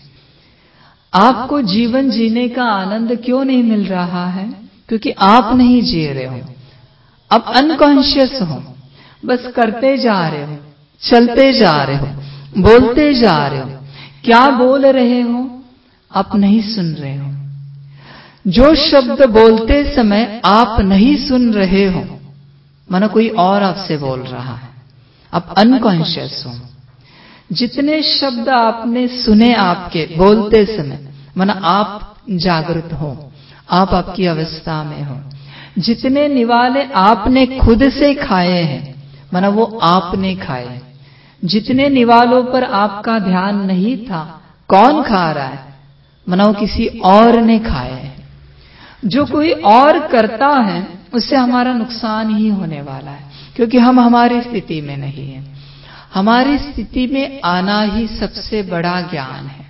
आपको जीवन जीने का आनंद क्यों नहीं मिल रहा है? क्योंकि आप नहीं जी रहे हो, आप अनकॉन्शियस हो, बस करते जा रहे हो, चलते जा रहे हो, बोलते जा रहे हो। क्या बोल रहे हो आप नहीं सुन रहे हो। जो शब्द बोलते समय आप नहीं सुन रहे हो, मानो कोई और आपसे बोल रहा है, आप अनकॉन्शियस हो। जितने शब्द आपने सुने आपके बोलते समय, मानो आप जागृत हो, आप आपकी अवस्था में हो। जितने निवाले आपने खुद से खाए हैं, मानो वो आपने खाए। जितने निवालों पर आपका ध्यान नहीं था, कौन खा रहा है, मानो किसी और ने खाए। जो कोई और करता है उससे हमारा नुकसान ही होने वाला है, क्योंकि हम हमारी स्थिति में नहीं है। हमारी स्थिति में आना ही सबसे बड़ा ज्ञान है।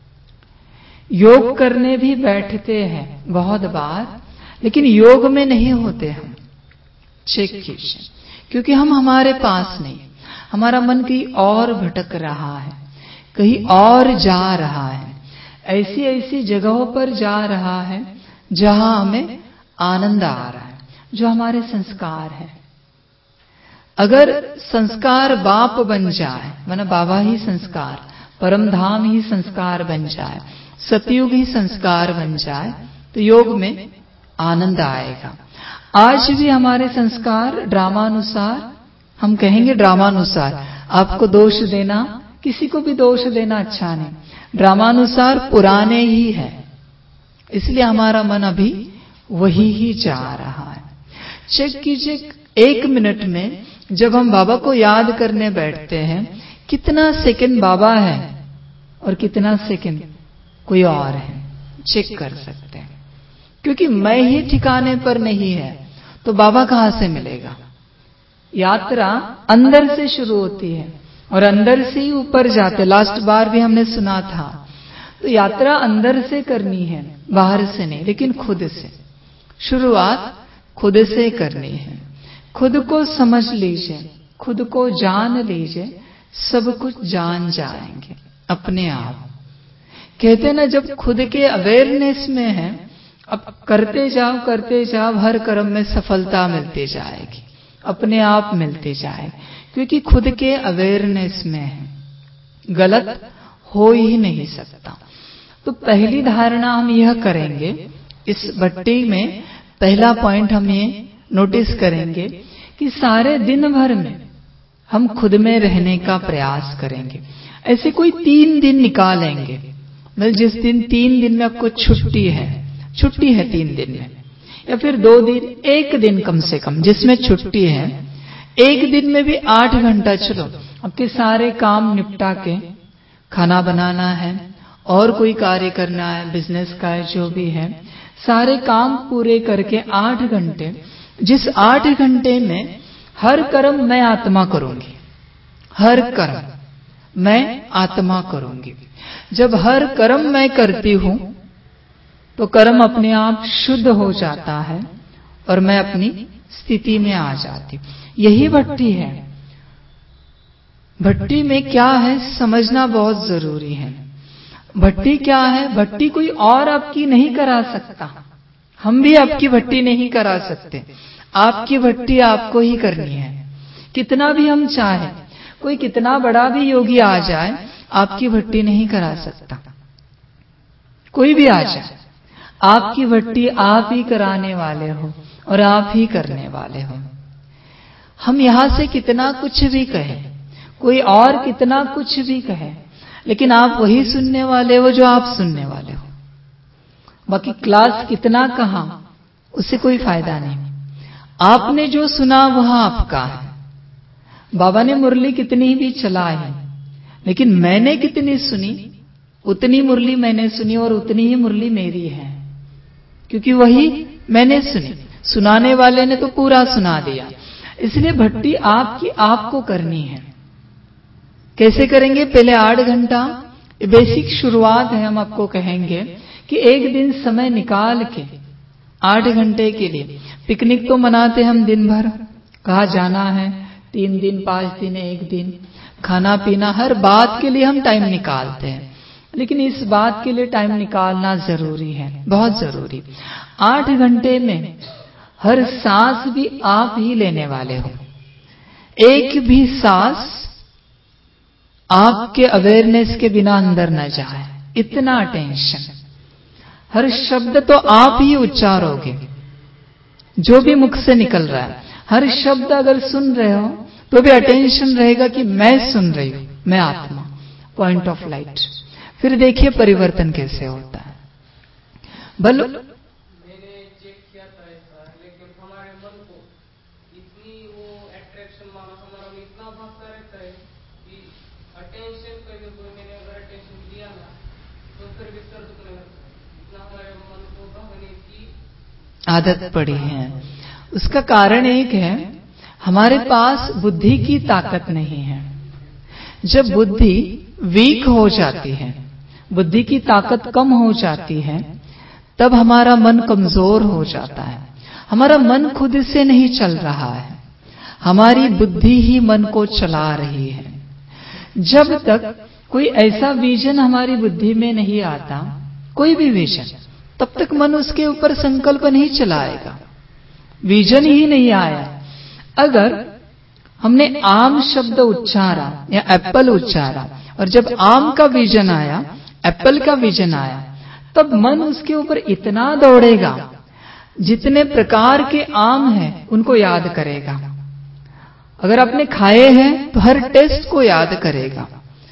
योग करने भी बैठते हैं बहुत बार, लेकिन योग में नहीं होते हम। चेक कीजिए, क्योंकि हम हमारे पास नहीं, हमारा मन कहीं और भटक रहा है, कहीं और जा रहा है, ऐसी ऐसी जगहों पर जा रहा है जहां हमें आनंद आ रहा है, जो हमारे संस्कार है। अगर संस्कार बाप बन जाए, माना बाबा ही संस्कार, परम धाम ही संस्कार बन जाए, सतयुग ही संस्कार बन जाए, तो योग में आनंद आएगा। आज भी हमारे संस्कार ड्रामानुसार, हम कहेंगे ड्रामानुसार, आपको दोष देना, किसी को भी दोष देना अच्छा नहीं, ड्रामानुसार पुराने ही है, इसलिए हमारा मन अभी वही ही जा रहा है। चेक कीजिए, 1 मिनट में जब हम बाबा को याद करने बैठते हैं, कितना सेकंड बाबा है और कितना सेकंड कोई और है, चेक कर सकते हैं। क्योंकि मैं ही ठिकाने पर नहीं है तो बाबा कहां से मिलेगा। यात्रा अंदर से शुरू होती है और अंदर से ही ऊपर जाते, लास्ट बार भी हमने सुना था। तो यात्रा अंदर से करनी है, बाहर से नहीं, लेकिन खुद से। शुरुआत खुद से करनी है। खुद को समझ लीजिए, खुद को जान लीजिए, सब कुछ जान जाएंगे अपने आप। कहते ना, जब खुद के अवेयरनेस में है, अब करते जाओ, हर कर्म में सफलता मिलती जाएगी, अपने आप मिलती जाएगी, क्योंकि खुद के अवेयरनेस में है, गलत हो ही नहीं सकता। तो पहली धारणा हम यह करेंगे, इस भट्टी में पहला पॉइंट हम ये नोटिस करेंगे कि सारे दिन भर में हम खुद में रहने का प्रयास करेंगे। ऐसे कोई 3 दिन निकालेंगे, मतलब जिस दिन 3 दिन में आपको छुट्टी है 3 दिन में, या फिर 2 दिन, 1 दिन कम से कम जिसमें छुट्टी है, 1 दिन में भी 8 घंटा, चलो आपके सारे काम निपटा के, खाना बनाना है और कोई कार्य करना है, बिजनेस का है, जो भी है, सारे काम पूरे करके 8 घंटे, जिस 8 घंटे में हर कर्म मैं आत्मा करूंगी, हर कर्म मैं आत्मा करूंगी। जब हर कर्म मैं करती हूं तो कर्म अपने आप शुद्ध हो जाता है और मैं अपनी स्थिति में आ जाती हूं। यही भट्टी है। भट्टी में क्या है समझना बहुत जरूरी है। भट्टी क्या है? भट्टी कोई और आपकी नहीं करा सकता, हम भी आपकी भट्टी नहीं करा सकते, आपकी भट्टी आपको ही करनी है। कितना भी हम चाहें, कोई कितना बड़ा भी योगी आ जाए, आपकी भट्टी नहीं करा सकता। कोई भी आ जाए, आपकी भट्टी आप ही कराने वाले हो और आप ही करने वाले हो। हम यहां से कितना कुछ भी कहें, कोई और कितना कुछ भी कहे, लेकिन आप वही सुनने वाले हो जो आप सुनने वाले हो। बाकी क्लास कितना कहा उससे कोई फायदा नहीं। आपने जो सुना वह आपका है। बाबा ने मुरली कितनी भी चलाई, लेकिन मैंने कितनी सुनी, उतनी मुरली मैंने सुनी और उतनी ही मुरली मेरी है, क्योंकि वही मैंने सुनी। सुनाने वाले ने तो पूरा सुना दिया। इसलिए भट्टी आपकी आपको करनी है। कैसे करेंगे? पहले 8 घंटा बेसिक शुरुआत है। हम आपको कहेंगे कि एक दिन समय निकाल के 8 घंटे के लिए, पिकनिक तो मनाते हम दिन भर, कहाँ जाना है, 3 दिन 5 दिन 1 दिन, खाना पीना, हर बात के लिए हम टाइम निकालते हैं, लेकिन इस बात के लिए टाइम निकालना जरूरी है, बहुत जरूरी। 8 घंटे में हर सांस भी आप ही लेने वाले हो। एक भी सांस आपके अवेयरनेस के बिना अंदर न जाए, इतना अटेंशन। हर शब्द तो आप ही उच्चारोगे, जो भी मुख से निकल रहा है, हर शब्द अगर सुन रहे हो तो भी अटेंशन रहेगा कि मैं सुन रही हूं, मैं आत्मा, पॉइंट ऑफ लाइट। फिर देखिए परिवर्तन कैसे होता है। भलो मैंने चेक किया था ऐसा, लेकिन हमारे मन को इतनी वो अट्रैक्शन, हमारा में इतना भागता रहता है कि अटेंशन कभी कोई, मैंने अगर अटेंशन दिया ना तो फिर भी सर दुखने लगता है, इतना हमारे मन को भागने की आदत पड़ी है। उसका कारण एक है, हमारे पास बुद्धि की ताकत नहीं है। जब बुद्धि वीक हो जाती है, बुद्धि की ताकत कम हो जाती है, तब हमारा मन कमजोर हो जाता है। हमारा मन खुद से नहीं चल रहा है, हमारी बुद्धि ही मन को चला रही है। जब तक कोई ऐसा विजन हमारी बुद्धि में नहीं आता, कोई भी विजन, तब तक मन उसके ऊपर संकल्प नहीं चलाएगा। विजन ही नहीं आया। अगर हमने आम शब्द उच्चारा या एप्पल उच्चारा, और जब आम का विजन आया, एप्पल का विजन आया, तब मन उसके ऊपर इतना दौड़ेगा, जितने प्रकार के आम हैं उनको याद करेगा। अगर आपने खाए हैं तो हर टेस्ट को याद करेगा,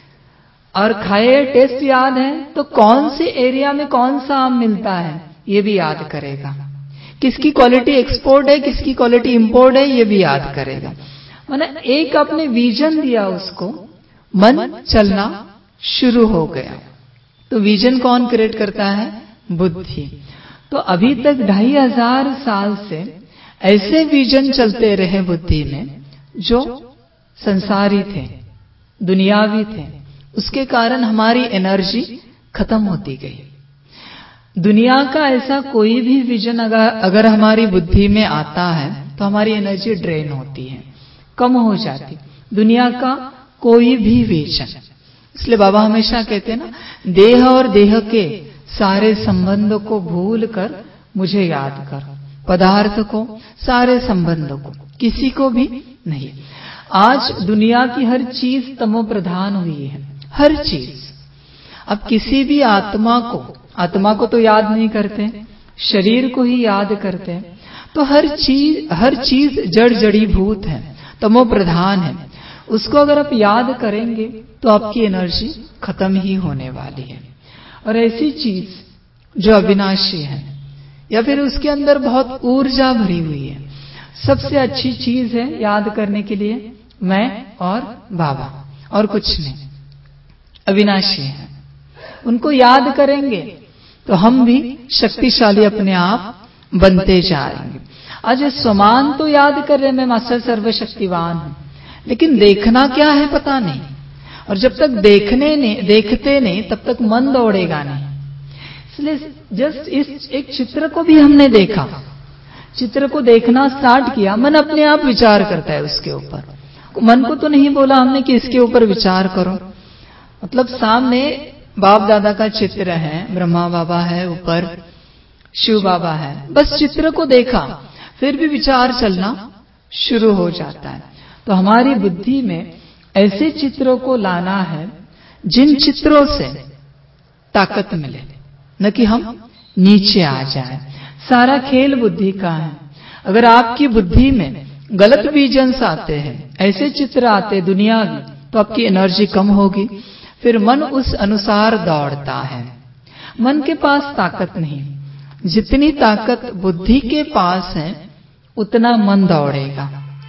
और खाए टेस्ट याद है तो कौन से एरिया में कौन सा आम मिलता है ये भी याद करेगा। किसकी क्वालिटी एक्सपोर्ट है, किसकी क्वालिटी इंपोर्ट है, ये भी याद करेगा। माने एक आपने विजन दिया, उसको मन चलना शुरू हो गया। तो विजन कौन क्रिएट करता है? बुद्धि। तो अभी तक 2500 साल से ऐसे विजन चलते रहे बुद्धि में जो संसारी थे, दुनियावी थे। उसके कारण हमारी एनर्जी खत्म होती गई। दुनिया का ऐसा कोई भी विजन अगर हमारी बुद्धि में आता है तो हमारी एनर्जी ड्रेन होती है, कम हो जाती। दुनिया का कोई भी विजन, इसलिए बाबा हमेशा कहते हैं ना, देह और देह के सारे संबंधों को भूल कर मुझे याद कर, पदार्थ को, सारे संबंधों को, किसी को भी नहीं। आज दुनिया की हर चीज तमो प्रधान हुई है, हर चीज। अब किसी भी आत्मा को तो याद नहीं करते, शरीर को ही याद करते हैं। तो हर चीज जड़ जड़ीभूत है, तमो प्रधान है। उसको अगर आप याद करेंगे तो आपकी एनर्जी खत्म ही होने वाली है। और ऐसी चीज जो अविनाशी है, या फिर उसके अंदर बहुत ऊर्जा भरी हुई है, सबसे अच्छी चीज है याद करने के लिए मैं और बाबा, और कुछ नहीं। अविनाशी है, उनको याद करेंगे तो हम भी शक्तिशाली अपने आप बनते जाएंगे। आज स्वमान तो याद कर रहे, मैं मास्टर सर्वशक्तिवान हूं, लेकिन देखना क्या है पता नहीं। और जब तक देखते नहीं तब तक मन दौड़ेगा नहीं। इसलिए जस्ट इस एक चित्र को भी हमने देखा, चित्र को देखना स्टार्ट किया, मन अपने आप विचार करता है उसके ऊपर। मन को तो नहीं बोला हमने कि इसके ऊपर विचार करो। मतलब सामने बाप दादा का चित्र है, ब्रह्मा बाबा है, ऊपर शिव बाबा है, बस चित्र को देखा, फिर भी विचार चलना शुरू हो जाता है। तो हमारी बुद्धि में ऐसे चित्रों को लाना है जिन चित्रों से ताकत मिले, न कि हम नीचे आ जाएं। सारा खेल बुद्धि का है। अगर आपकी बुद्धि में गलत विजन्स आते हैं, ऐसे चित्र आते दुनियावी, तो आपकी एनर्जी कम होगी, फिर मन उस अनुसार दौड़ता है। मन के पास ताकत नहीं, जितनी ताकत बुद्धि के पास है उतना मन दौड़ेगा।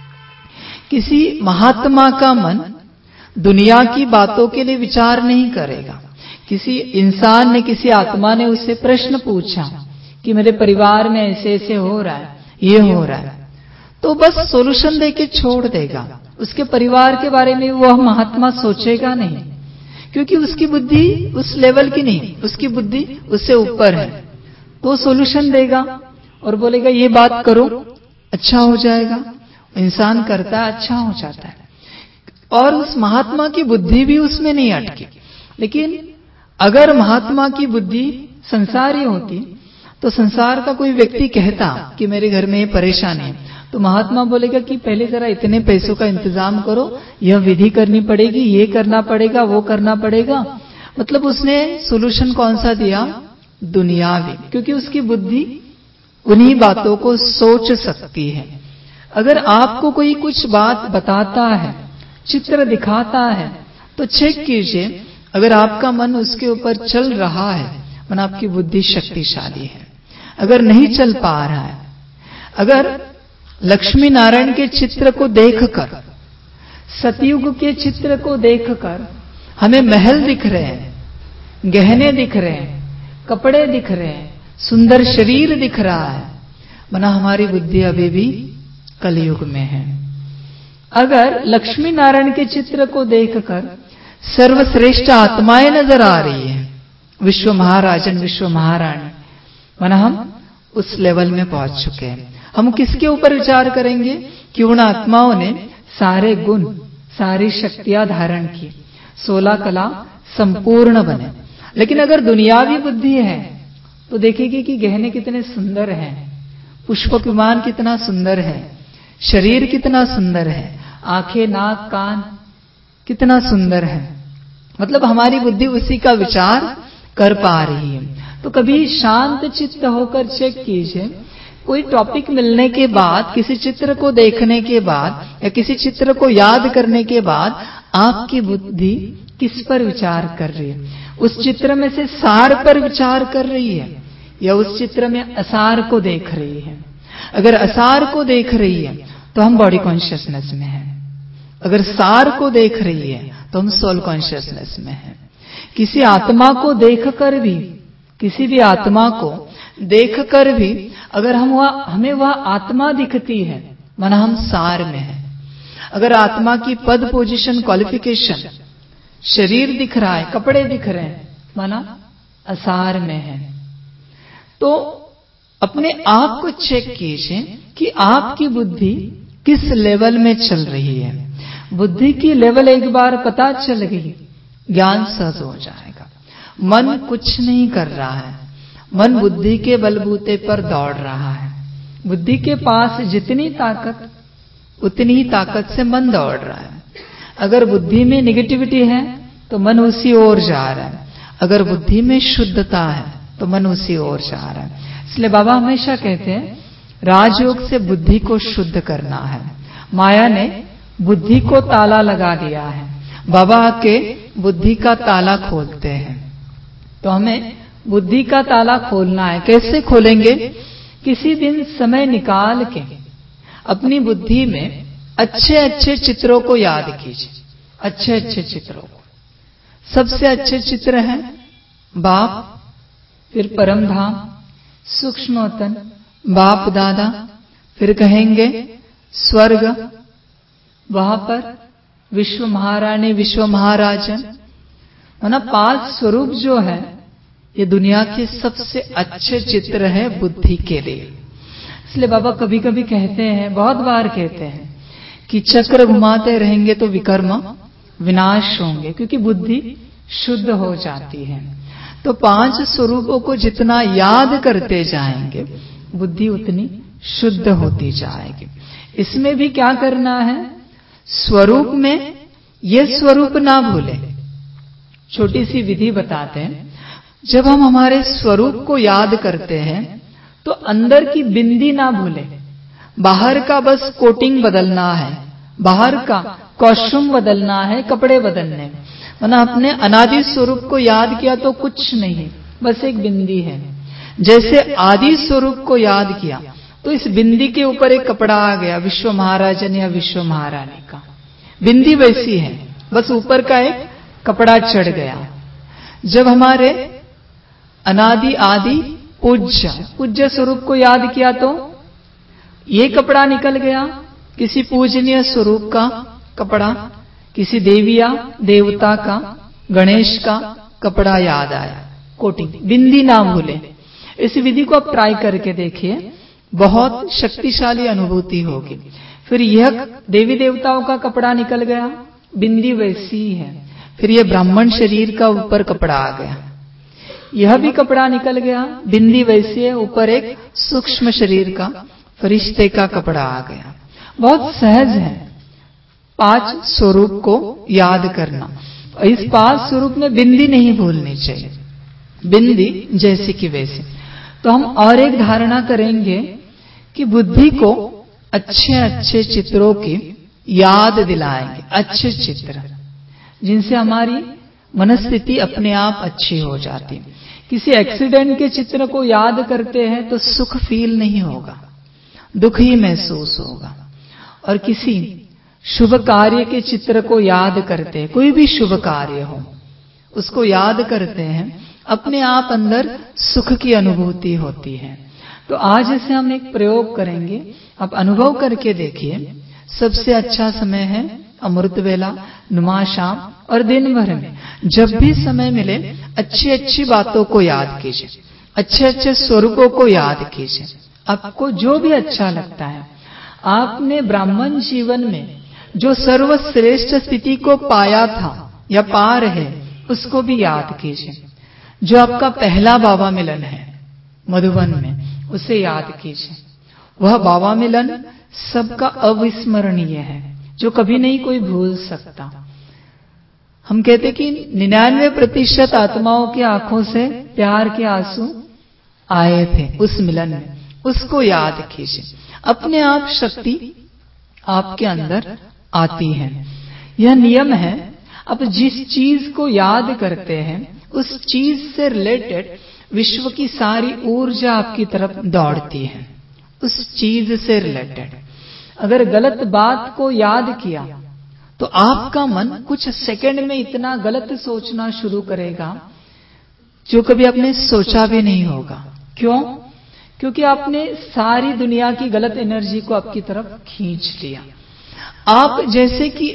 किसी महात्मा का मन दुनिया की बातों के लिए विचार नहीं करेगा। किसी इंसान ने, किसी आत्मा ने उससे प्रश्न पूछा कि मेरे परिवार में ऐसे ऐसे हो रहा है, ये हो रहा है, तो बस सॉल्यूशन देके छोड़ देगा। उसके परिवार के बारे में वह महात्मा सोचेगा नहीं, क्योंकि उसकी बुद्धि उस लेवल की नहीं, उसकी बुद्धि उससे ऊपर है। तो सॉल्यूशन देगा और बोलेगा ये बात करो, अच्छा हो जाएगा। इंसान करता है, अच्छा हो जाता है, और उस महात्मा की बुद्धि भी उसमें नहीं अटकी। लेकिन अगर महात्मा की बुद्धि संसारी होती तो संसार का कोई व्यक्ति कहता कि मेरे घर में ये परेशानी है, तो महात्मा बोलेगा कि पहले जरा इतने पैसों का इंतजाम करो, यह विधि करनी पड़ेगी, ये करना पड़ेगा, वो करना पड़ेगा। मतलब उसने सॉल्यूशन कौन सा दिया? दुनियावी, क्योंकि उसकी बुद्धि उन्हीं बातों को सोच सकती है। अगर आपको कोई कुछ बात बताता है, चित्र दिखाता है, तो चेक कीजिए, अगर आपका मन उसके ऊपर चल रहा है, मन आपकी बुद्धि शक्तिशाली है। अगर नहीं चल पा रहा है, अगर लक्ष्मी नारायण के चित्र को देखकर, सतयुग के चित्र को देखकर हमें महल दिख रहे हैं, गहने दिख रहे हैं, कपड़े दिख रहे हैं, सुंदर शरीर दिख रहा है, माना हमारी बुद्धि अभी भी कलयुग में है। अगर लक्ष्मी नारायण के चित्र को देखकर सर्वश्रेष्ठ आत्माएं नजर आ रही है, विश्व महाराजन, विश्व महारानी, माना हम उस लेवल में पहुंच चुके हैं। हम किसके ऊपर विचार करेंगे कि उन आत्माओं ने सारे गुण, सारी शक्तियां धारण की, 16 कला संपूर्ण बने। लेकिन अगर दुनियावी बुद्धि है तो देखेगी कि गहने कितने सुंदर हैं, पुष्पक विमान कितना सुंदर है, शरीर कितना सुंदर है, आंखें, नाक, कान कितना सुंदर है। मतलब हमारी बुद्धि उसी का विचार कर पा रही है। तो कभी शांत चित्त होकर चेक कीजिए, कोई टॉपिक मिलने के बाद, किसी चित्र को देखने के बाद या किसी चित्र को याद करने के बाद आपकी बुद्धि किस पर विचार कर रही है? उस चित्र में से सार पर विचार कर रही है या उस चित्र में असार को देख रही है? अगर असार को देख रही है तो हम बॉडी कॉन्शियसनेस में हैं। अगर सार को देख रही है तो हम सोल कॉन्शियसनेस में हैं। किसी आत्मा को देखकर भी, किसी भी आत्मा को देखकर भी अगर हमें वह आत्मा दिखती है, माना हम सार में हैं। अगर आत्मा की पद, पोजीशन, क्वालिफिकेशन, शरीर दिख रहा है, कपड़े दिख रहे हैं, माना असार में है। तो अपने आप को चेक कीजिए कि आपकी बुद्धि किस लेवल में चल रही है। बुद्धि की लेवल एक बार पता चल गई, ज्ञान सहज हो जाएगा। मन कुछ नहीं कर रहा है, मन बुद्धि के बलबूते पर दौड़ रहा है। बुद्धि के पास जितनी ताकत, उतनी ही ताकत से मन दौड़ रहा है। अगर बुद्धि में निगेटिविटी है तो मन उसी ओर जा रहा है, अगर बुद्धि में शुद्धता है तो मन उसी ओर जा रहा है। इसलिए बाबा हमेशा कहते हैं राजयोग से बुद्धि को शुद्ध करना है। माया ने बुद्धि को ताला लगा दिया है, बाबा आके बुद्धि का ताला खोलते हैं। तो हमें बुद्धि का ताला खोलना है। कैसे खोलेंगे? किसी दिन समय निकाल के अपनी बुद्धि में अच्छे अच्छे चित्रों को याद कीजिए, अच्छे अच्छे चित्रों को। सबसे अच्छे चित्र हैं बाप, फिर परम धाम, सूक्ष्मतन, बाप दादा, फिर कहेंगे स्वर्ग, वहां पर विश्व महारानी, विश्व महाराजन, माना 5 स्वरूप जो है ये दुनिया के सबसे अच्छे चित्र है बुद्धि के लिए। इसलिए बाबा कभी कभी कहते हैं, बहुत बार कहते हैं कि चक्र घुमाते रहेंगे तो विकर्म विनाश होंगे, क्योंकि बुद्धि शुद्ध हो जाती है। तो 5 स्वरूपों को जितना याद करते जाएंगे बुद्धि उतनी शुद्ध होती जाएगी। इसमें भी क्या करना है? स्वरूप में ये स्वरूप ना भूले। छोटी सी विधि बताते हैं, जब हम हमारे स्वरूप को याद करते हैं तो अंदर की बिंदी ना भूले। बाहर का बस कोटिंग बदलना है, बाहर का कॉस्ट्यूम बदलना है, कपड़े बदलने, वरना अपने अनादि स्वरूप को याद किया तो कुछ नहीं, बस एक बिंदी है। जैसे आदि स्वरूप को याद किया तो इस बिंदी के ऊपर एक कपड़ा आ गया, विश्व महाराजन या विश्व महारानी का। बिंदी वैसी है, बस ऊपर का एक कपड़ा चढ़ गया। जब हमारे अनादि आदि पूज्य स्वरूप को याद किया तो ये कपड़ा निकल गया, किसी पूजनीय स्वरूप का कपड़ा, किसी देवी या देवता का, गणेश का कपड़ा याद आया, कोटिंग। बिंदी ना भूले। इस विधि को आप ट्राई करके देखिए, बहुत शक्तिशाली अनुभूति होगी। फिर यह देवी देवताओं का कपड़ा निकल गया, बिंदी वैसी ही है। फिर यह ब्राह्मण शरीर का ऊपर कपड़ा आ गया, यह भी कपड़ा निकल गया, बिंदी वैसी है, ऊपर एक सूक्ष्म शरीर का फरिश्ते का कपड़ा आ गया। बहुत सहज है 5 स्वरूप को याद करना। इस 5 स्वरूप में बिंदी नहीं भूलनी चाहिए, बिंदी जैसी की वैसी। तो हम और एक धारणा करेंगे कि बुद्धि को अच्छे अच्छे चित्रों की याद दिलाएंगे, अच्छे चित्र जिनसे हमारी मनस्थिति अपने आप अच्छी हो जाती है। किसी एक्सीडेंट के चित्र को याद करते हैं तो सुख फील नहीं होगा, दुख ही महसूस होगा। और किसी शुभ कार्य के चित्र को याद करते हैं, कोई भी शुभ कार्य हो उसको याद करते हैं, अपने आप अंदर सुख की अनुभूति होती है। तो आज से हम एक प्रयोग करेंगे, आप अनुभव करके देखिए। सबसे अच्छा समय है अमृत वेला, नुमा शाम, और दिन भर में जब भी समय मिले अच्छी अच्छी बातों को याद कीजिए, अच्छे अच्छे स्वरूपों को याद कीजिए। आपको जो भी अच्छा लगता है, आपने ब्राह्मण जीवन में जो सर्वश्रेष्ठ स्थिति को पाया था या पा रहे, उसको भी याद कीजिए। जो आपका पहला बाबा मिलन है मधुबन में, उसे याद कीजिए। वह बाबा मिलन सबका अविस्मरणीय है, जो कभी नहीं कोई भूल सकता। हम कहते कि 99% आत्माओं की आंखों से प्यार के आंसू आए थे उस मिलन में, उसको याद कीजिए। अपने आप शक्ति आपके अंदर आती है। यह नियम है, आप जिस चीज को याद करते हैं उस चीज से रिलेटेड विश्व की सारी ऊर्जा आपकी तरफ दौड़ती है, उस चीज से रिलेटेड। अगर गलत बात को याद किया तो आपका मन कुछ सेकंड में इतना गलत सोचना शुरू करेगा जो कभी आपने सोचा भी नहीं होगा। क्यों? क्योंकि आपने सारी दुनिया की गलत एनर्जी को आपकी तरफ खींच लिया। आप जैसे कि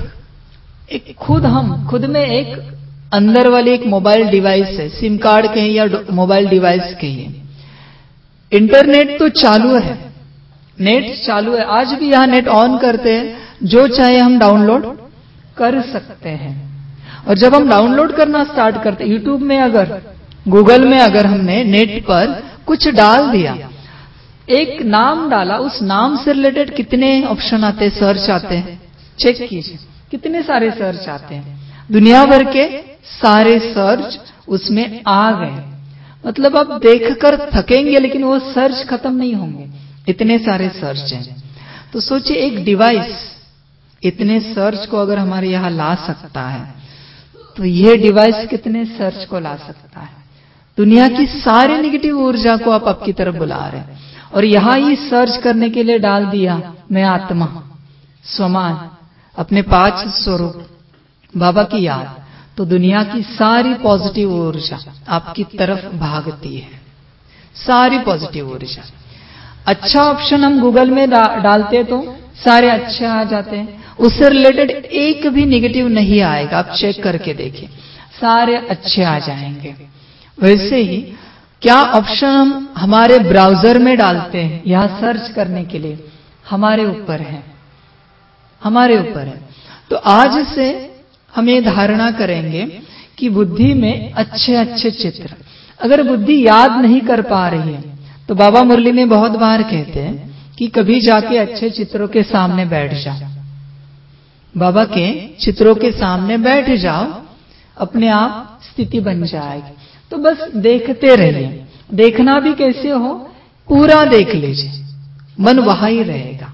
एक खुद में एक अंदर वाली एक मोबाइल डिवाइस है, सिम कार्ड कहिए या मोबाइल डिवाइस कहिए। इंटरनेट तो चालू है, नेट चालू है, आज भी यहां नेट ऑन करते हैं, जो चाहे हम डाउनलोड कर सकते हैं। और जब हम डाउनलोड करना स्टार्ट करते, यूट्यूब में अगर, गूगल में अगर हमने नेट पर कुछ डाल दिया, एक नाम डाला, उस नाम से रिलेटेड कितने ऑप्शन आते हैं, सर्च आते हैं, चेक कीजिए कितने सारे सर्च आते हैं। दुनिया भर के सारे सर्च उसमें आ गए। मतलब आप देखकर थकेंगे लेकिन वो सर्च खत्म नहीं होंगे, इतने सारे सर्च हैं। तो सोचिए एक डिवाइस इतने सर्च को अगर हमारे यहां ला सकता है, तो ये डिवाइस कितने सर्च को ला सकता है। दुनिया की सारी नेगेटिव ऊर्जा को आप आपकी तरफ बुला रहे हैं, और यहां ही सर्च करने के लिए डाल दिया मैं आत्मा, स्वमान, अपने 5 स्वरूप, बाबा की याद, तो दुनिया की सारी पॉजिटिव ऊर्जा आपकी तरफ भागती है, सारी पॉजिटिव ऊर्जा। अच्छा ऑप्शन हम गूगल में डालते तो सारे अच्छे आ जाते हैं, उससे रिलेटेड एक भी नेगेटिव नहीं आएगा। आप चेक करके देखिए, सारे अच्छे आ जाएंगे। वैसे ही क्या ऑप्शन हम हमारे ब्राउजर में डालते हैं यहां सर्च करने के लिए, हमारे ऊपर है, हमारे ऊपर है। तो आज से हम ये धारणा करेंगे कि बुद्धि में अच्छे अच्छे चित्र, अगर बुद्धि याद नहीं कर पा रही है तो बाबा मुरली में बहुत बार कहते हैं कि कभी जाके अच्छे चित्रों के सामने बैठ जाओ, बाबा के चित्रों के सामने बैठ जाओ, अपने आप स्थिति बन जाएगी। तो बस देखते रहिए। देखना भी कैसे हो, पूरा देख लीजिए, मन वहां ही रहेगा।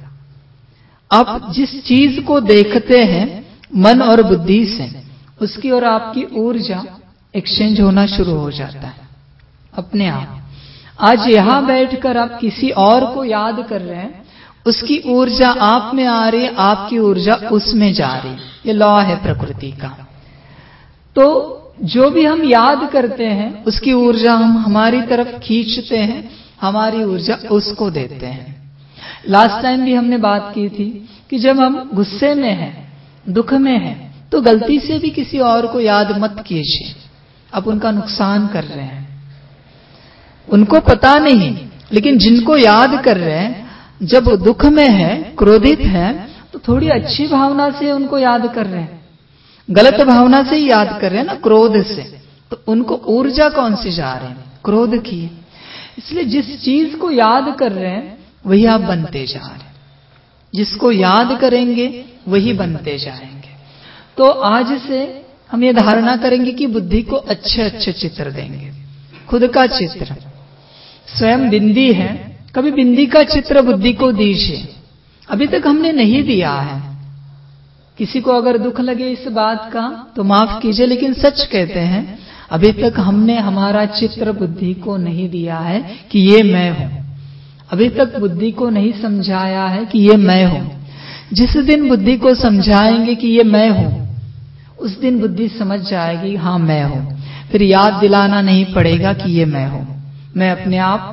आप जिस चीज को देखते हैं मन और बुद्धि से, उसकी और आपकी ऊर्जा एक्सचेंज होना शुरू हो जाता है अपने आप। आज यहां बैठकर आप किसी और को याद कर रहे हैं, उसकी ऊर्जा आप में आ रही है, आपकी ऊर्जा उसमें जा रही है। ये लॉ है प्रकृति का। तो जो भी हम याद करते हैं उसकी ऊर्जा हम हमारी तरफ खींचते हैं, हमारी ऊर्जा उसको देते हैं। लास्ट टाइम भी हमने बात की थी कि जब हम गुस्से में हैं, दुख में हैं, तो गलती से भी किसी और को याद मत कीजिए, आप उनका नुकसान कर रहे हैं। उनको पता नहीं, लेकिन जिनको याद कर रहे हैं, जब दुख में है, क्रोधित है, तो थोड़ी अच्छी भावना से उनको याद कर रहे हैं, गलत भावना से ही याद कर रहे हैं ना, क्रोध से, तो उनको ऊर्जा कौन सी जा रही है, क्रोध की। इसलिए जिस चीज को याद कर रहे हैं वही आप बनते जा रहे हैं, जिसको याद करेंगे वही बनते जाएंगे। तो आज से हम ये धारणा करेंगे कि बुद्धि को अच्छे अच्छे चित्र देंगे, खुद का चित्र। स्वयं बिंदी है, कभी बिंदी का चित्र बुद्धि को दीजिए। अभी तक हमने नहीं दिया है। किसी को अगर दुख लगे इस बात का तो माफ कीजिए, लेकिन सच कहते हैं अभी तक हमने हमारा चित्र बुद्धि को नहीं दिया है कि ये मैं हूं। अभी तक बुद्धि को नहीं समझाया है कि ये मैं हूं। जिस दिन बुद्धि को समझाएंगे कि ये मैं हूं, उस दिन बुद्धि समझ जाएगी हाँ मैं हूं। फिर याद दिलाना नहीं पड़ेगा कि ये मैं हूं। मैं अपने आप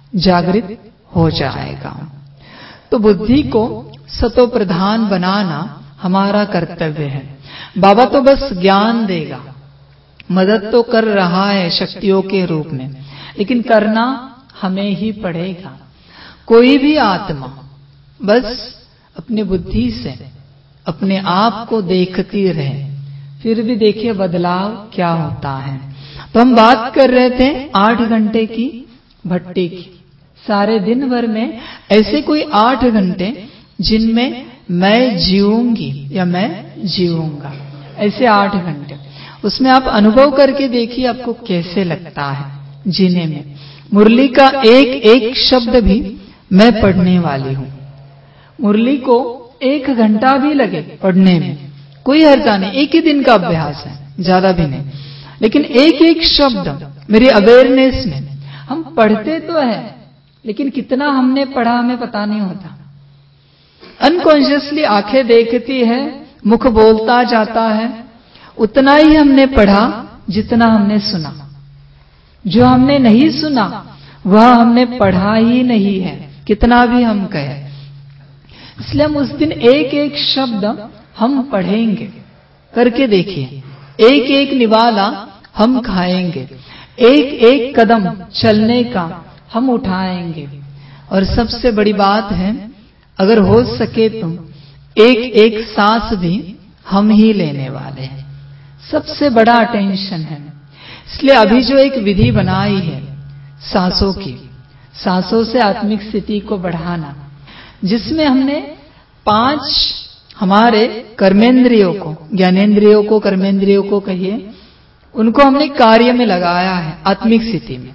जागृत हो जाएगा। तो बुद्धि को सतो प्रधान बनाना हमारा कर्तव्य है। बाबा तो बस ज्ञान देगा, मदद तो कर रहा है शक्तियों के रूप में, लेकिन करना हमें ही पड़ेगा। कोई भी आत्मा बस अपनी बुद्धि से अपने आप को देखती रहे, फिर भी देखिए बदलाव क्या होता है। तो हम बात कर रहे थे 8 घंटे की भट्टी की। सारे दिन भर में ऐसे कोई 8 घंटे जिनमें मैं जीऊंगी या मैं जीऊंगा, ऐसे 8 घंटे, उसमें आप अनुभव करके देखिए आपको कैसे लगता है जीने में। मुरली का एक एक शब्द भी मैं पढ़ने वाली हूं। मुरली को 1 घंटा भी लगे पढ़ने में कोई हर्जा नहीं, एक ही दिन का अभ्यास है, ज्यादा भी नहीं, लेकिन एक एक शब्द मेरी अवेयरनेस में, हम पढ़ते तो है लेकिन कितना हमने पढ़ा हमें पता नहीं होता। अनकॉन्शियसली आंखें देखती है, मुख बोलता जाता है, उतना ही हमने पढ़ा जितना हमने सुना। जो हमने नहीं सुना वह हमने पढ़ा ही नहीं है, कितना भी हम कहें। इसलिए हम उस दिन एक एक शब्द हम पढ़ेंगे, करके देखिए। एक एक निवाला हम खाएंगे, एक एक कदम चलने का हम उठाएंगे। और सबसे बड़ी बात है, अगर हो सके तो एक एक सांस भी हम ही लेने वाले हैं। सबसे बड़ा अटेंशन है। इसलिए अभी जो एक विधि बनाई है सांसों की, सांसों से आत्मिक स्थिति को बढ़ाना, जिसमें हमने 5 हमारे कर्मेंद्रियों को, ज्ञानेंद्रियों को, कर्मेंद्रियों को कहिए, उनको हमने कार्य में लगाया है आत्मिक स्थिति में।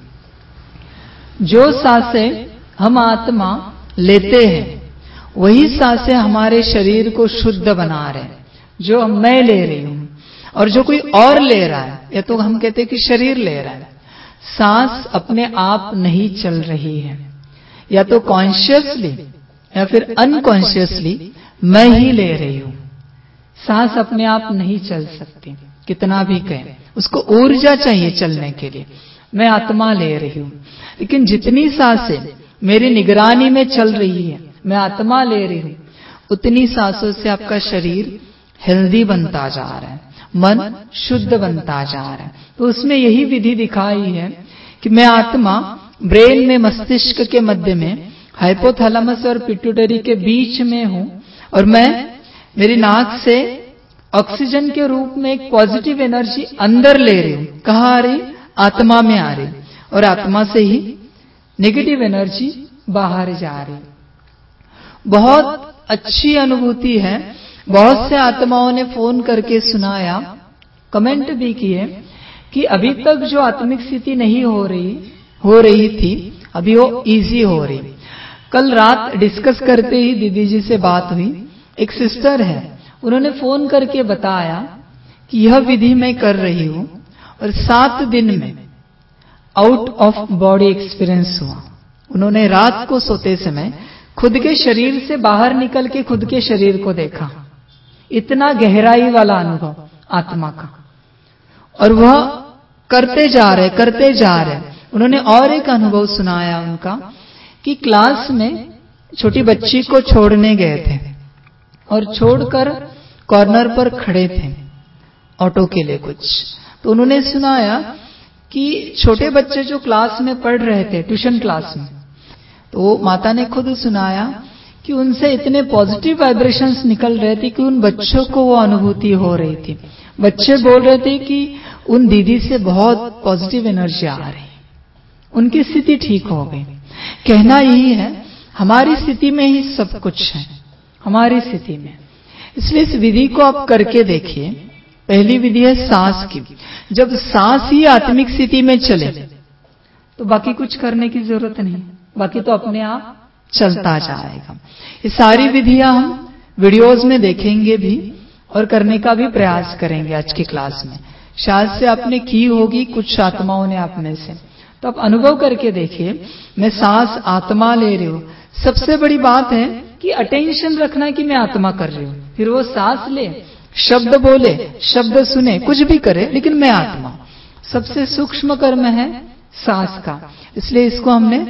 जो सांसें हम आत्मा लेते हैं वही सांसें हमारे शरीर को शुद्ध बना रहे हैं। जो मैं ले रही हूं और जो कोई और ले रहा है, या तो हम कहते हैं कि शरीर ले रहा है। सांस अपने आप नहीं चल रही है, या तो कॉन्शियसली या फिर अनकॉन्शियसली मैं ही ले रही हूं। सांस अपने आप नहीं चल सकती, कितना भी कहें, उसको ऊर्जा चाहिए चलने के लिए। मैं आत्मा ले रही हूं, लेकिन जितनी सांसें मेरी निगरानी में चल रही है, मैं आत्मा ले रही हूं, उतनी सांसों से आपका शरीर हेल्दी बनता जा रहा है, मन शुद्ध बनता जा रहा है। तो उसमें यही विधि दिखाई है कि मैं आत्मा ब्रेन में, मस्तिष्क के मध्य में, हाइपोथैलेमस और पिट्यूटरी के बीच में हूं, और मैं मेरी नाक से ऑक्सीजन के रूप में एक पॉजिटिव एनर्जी अंदर ले रही हूं। कहां आ रही? आत्मा में आ रही, और आत्मा से ही नेगेटिव एनर्जी बाहर जा रही। बहुत अच्छी अनुभूति है। बहुत से आत्माओं ने फोन करके सुनाया, कमेंट भी किए कि अभी तक जो आत्मिक स्थिति नहीं हो रही थी, अभी वो इजी हो रही। कल रात डिस्कस करते ही दीदी जी से बात हुई। एक सिस्टर है, उन्होंने फोन करके बताया कि यह विधि मैं कर रही हूं और 7 दिन में आउट ऑफ बॉडी एक्सपीरियंस हुआ। उन्होंने रात को सोते समय खुद के शरीर से बाहर निकल के खुद के शरीर को देखा। इतना गहराई वाला अनुभव आत्मा का, और वह करते जा रहे। उन्होंने और एक अनुभव सुनाया उनका कि क्लास में छोटी बच्ची को छोड़ने गए थे और छोड़कर कॉर्नर पर खड़े थे ऑटो के लिए कुछ। तो उन्होंने सुनाया कि छोटे बच्चे जो क्लास में पढ़ रहे थे, ट्यूशन क्लास में, तो माता ने खुद सुनाया कि उनसे इतने पॉजिटिव वाइब्रेशंस निकल रहे थे कि उन बच्चों को वो अनुभूति हो रही थी। बच्चे बोल रहे थे कि उन दीदी से बहुत पॉजिटिव एनर्जी आ रही, उनकी स्थिति ठीक हो गई। कहना यही है, हमारी स्थिति में ही सब कुछ है, हमारी स्थिति में। इसलिए इस विधि को आप करके देखिए। पहली विधि है सांस की। जब सांस ही आत्मिक स्थिति में चले तो बाकी कुछ करने की जरूरत नहीं, बाकी तो अपने आप चलता जाएगा। ये सारी विधियां हम वीडियोस में देखेंगे भी और करने का भी प्रयास करेंगे आज की क्लास में। शायद से आपने की होगी, कुछ आत्माओं ने आप में से, तो आप अनुभव करके देखिए। मैं सांस आत्मा ले रही हूं। सबसे बड़ी बात है कि अटेंशन रखना कि मैं आत्मा कर रही हूं। फिर वो सांस ले, शब्द बोले, शब्द सुने, कुछ भी करे, लेकिन मैं आत्मा। सबसे सूक्ष्म कर्म है सांस का, इसलिए इसको हमने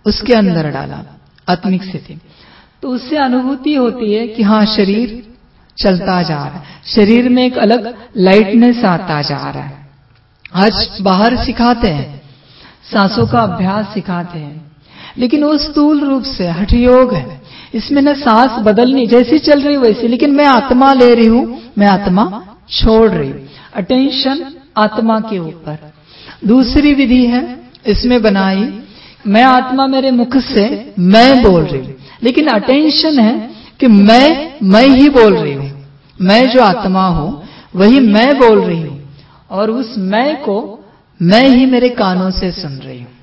उसके अंदर डाला, आत्मिक स्थिति, तो उससे अनुभूति होती है कि हाँ शरीर चलता जा रहा है, शरीर में एक अलग लाइटनेस आता जा रहा है। आज बाहर सिखाते हैं, सांसों का अभ्यास सिखाते हैं, लेकिन वो स्थूल रूप से हठ योग है, इसमें न सांस बदलनी, जैसी चल रही वैसी, लेकिन मैं आत्मा ले रही हूं, मैं आत्मा छोड़ रही हूं, अटेंशन आत्मा के ऊपर। दूसरी विधि है इसमें बनाई, मैं आत्मा मेरे मुख से मैं बोल रही हूं, लेकिन अटेंशन है कि मैं ही बोल रही हूं, मैं जो आत्मा हूं वही मैं बोल रही हूं, और उस मैं को मैं ही मेरे कानों से सुन रही हूं,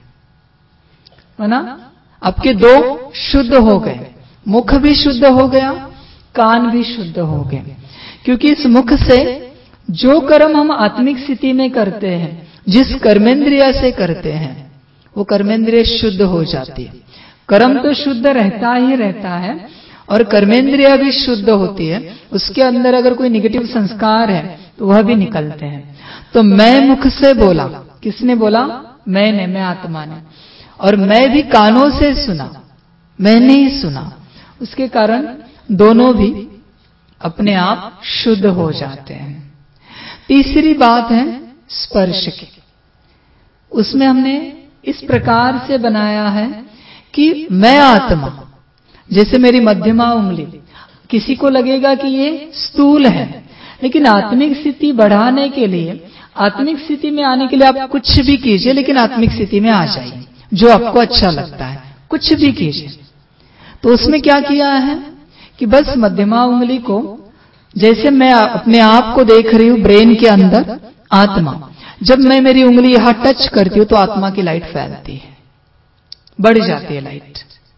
है ना। आपके दो शुद्ध हो गए, मुख भी शुद्ध हो गया, कान भी शुद्ध हो गए, क्योंकि इस मुख से जो कर्म हम आत्मिक स्थिति में करते हैं, जिस कर्मेंद्रिय से करते हैं, वो कर्मेंद्रिय शुद्ध हो जाती है। कर्म तो शुद्ध रहता ही रहता है और कर्मेंद्रिय भी शुद्ध होती है। उसके अंदर अगर कोई निगेटिव संस्कार है तो वह भी निकलते हैं। तो मैं मुख से बोला, किसने बोला? मैंने, मैं आत्मा ने, और मैं भी कानों से सुना, मैंने ही सुना। उसके कारण दोनों भी अपने आप शुद्ध हो जाते हैं। तीसरी बात है स्पर्श की। उसमें हमने इस प्रकार से बनाया है कि मैं आत्मा, जैसे मेरी मध्यमा उंगली, किसी को लगेगा कि ये स्थूल है, लेकिन आत्मिक स्थिति बढ़ाने के लिए, आत्मिक स्थिति में आने के लिए आप कुछ भी कीजिए, लेकिन आत्मिक स्थिति में आ जाइए, जो आपको अच्छा लगता है कुछ भी कीजिए। तो उसमें क्या किया है कि बस मध्यमा उंगली को, जैसे मैं अपने आप को देख रही हूं ब्रेन के अंदर आत्मा, जब मैं मेरी उंगली यहां टच करती हूं तो आत्मा की लाइट फैलती है, बढ़ जाती है लाइट।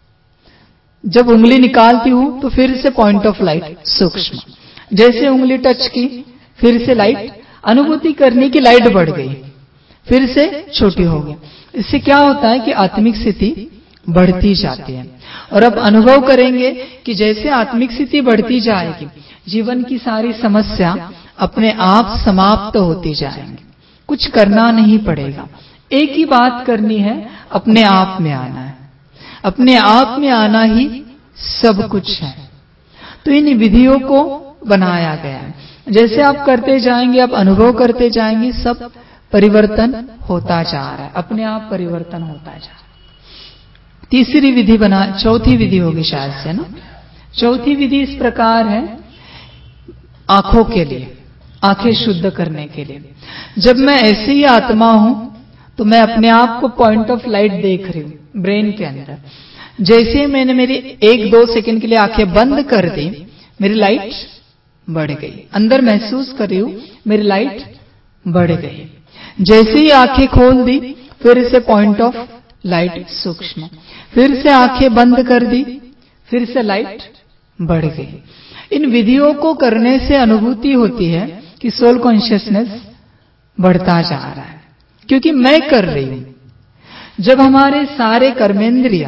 जब उंगली निकालती हूं तो फिर से पॉइंट ऑफ लाइट सूक्ष्म, जैसे उंगली टच की फिर से लाइट, अनुभूति करने की लाइट बढ़ गई, फिर से छोटी हो गई। इससे क्या होता है कि आत्मिक स्थिति बढ़ती जाती है। और अब अनुभव करेंगे कि जैसे आत्मिक स्थिति बढ़ती जाएगी, जीवन की सारी समस्या अपने आप समाप्त होती जाएंगी, कुछ करना नहीं पड़ेगा। एक ही बात करनी है, अपने आप में आना है, अपने आप में आना ही सब कुछ है। तो इन विधियों को बनाया गया है, जैसे आप करते जाएंगे, आप अनुभव करते जाएंगे, सब परिवर्तन होता जा रहा है, अपने आप परिवर्तन होता जा रहा है। तीसरी विधि बना, चौथी विधि होगी शायद से ना। चौथी विधि इस प्रकार है, आंखों के लिए, आंखें शुद्ध करने के लिए। जब मैं ऐसे ही आत्मा हूं तो मैं अपने आप को पॉइंट ऑफ लाइट देख रही हूं ब्रेन के अंदर। जैसे मैंने मेरी 1-2 सेकंड के लिए आंखें बंद कर दी, मेरी लाइट बढ़ गई, अंदर महसूस कर रही हूं मेरी लाइट बढ़ गई। जैसे ही आंखें खोल दी फिर से पॉइंट ऑफ लाइट सूक्ष्म, फिर से आंखें बंद कर दी, फिर से लाइट बढ़ गई। इन विधियों को करने से अनुभूति होती है कि सोल कॉन्शियसनेस बढ़ता जा रहा है, क्योंकि मैं कर रही हूं। जब हमारे सारे कर्मेंद्रिय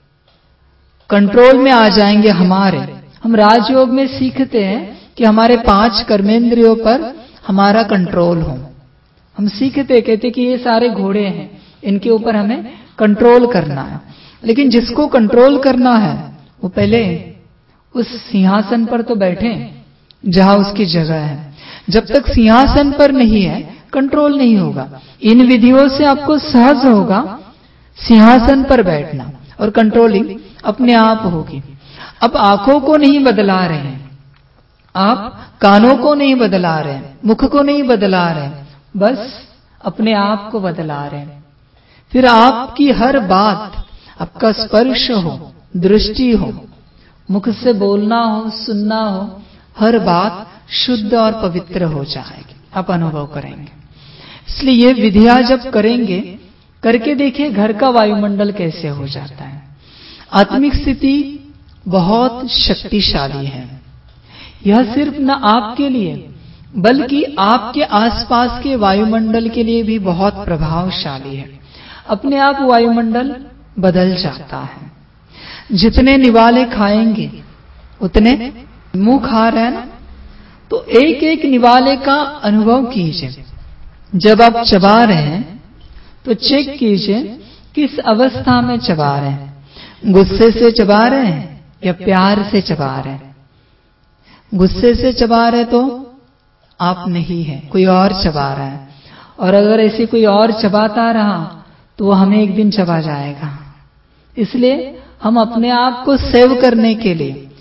कंट्रोल में आ जाएंगे हमारे, हम राजयोग में सीखते हैं कि हमारे 5 कर्मेंद्रियों पर हमारा कंट्रोल हो। हम सीखते, कहते कि ये सारे घोड़े हैं, इनके ऊपर हमें कंट्रोल करना है। लेकिन जिसको कंट्रोल करना है वो पहले उस सिंहासन पर तो बैठे जहां उसकी जगह है। जब तक सिंहासन पर नहीं है, कंट्रोल नहीं होगा। इन विधियों से आपको सहज होगा सिंहासन पर बैठना, और कंट्रोलिंग अपने आप होगी। अब आंखों को नहीं बदला रहे हैं आप, कानों को नहीं बदला रहे हैं, मुख को नहीं बदला रहे हैं, बस अपने आप को बदला रहे हैं। फिर आपकी हर बात, आपका स्पर्श हो, दृष्टि हो, मुख से बोलना हो, सुनना हो, हर बात शुद्ध और पवित्र हो जाएगी, आप अनुभव करेंगे। इसलिए ये विधियां जब करेंगे, करके देखिए घर का वायुमंडल कैसे हो जाता है। आत्मिक स्थिति बहुत शक्तिशाली है। यह सिर्फ न आपके लिए बल्कि आपके आसपास के वायुमंडल के लिए भी बहुत प्रभावशाली है। अपने आप वायुमंडल बदल जाता है। जितने निवाले खाएंगे उतने, मुंह खा रहे हैं ना, तो एक एक निवाले का अनुभव कीजिए। जब आप चबा रहे हैं तो चेक कीजिए किस अवस्था में चबा रहे हैं। गुस्से से चबा रहे हैं या प्यार से चबा रहे हैं? गुस्से से चबा रहे तो आप नहीं है, कोई और चबा रहा है। और अगर ऐसे कोई और चबाता रहा तो वो हमें एक दिन चबा जाएगा। इसलिए हम अपने आप को सेव करने के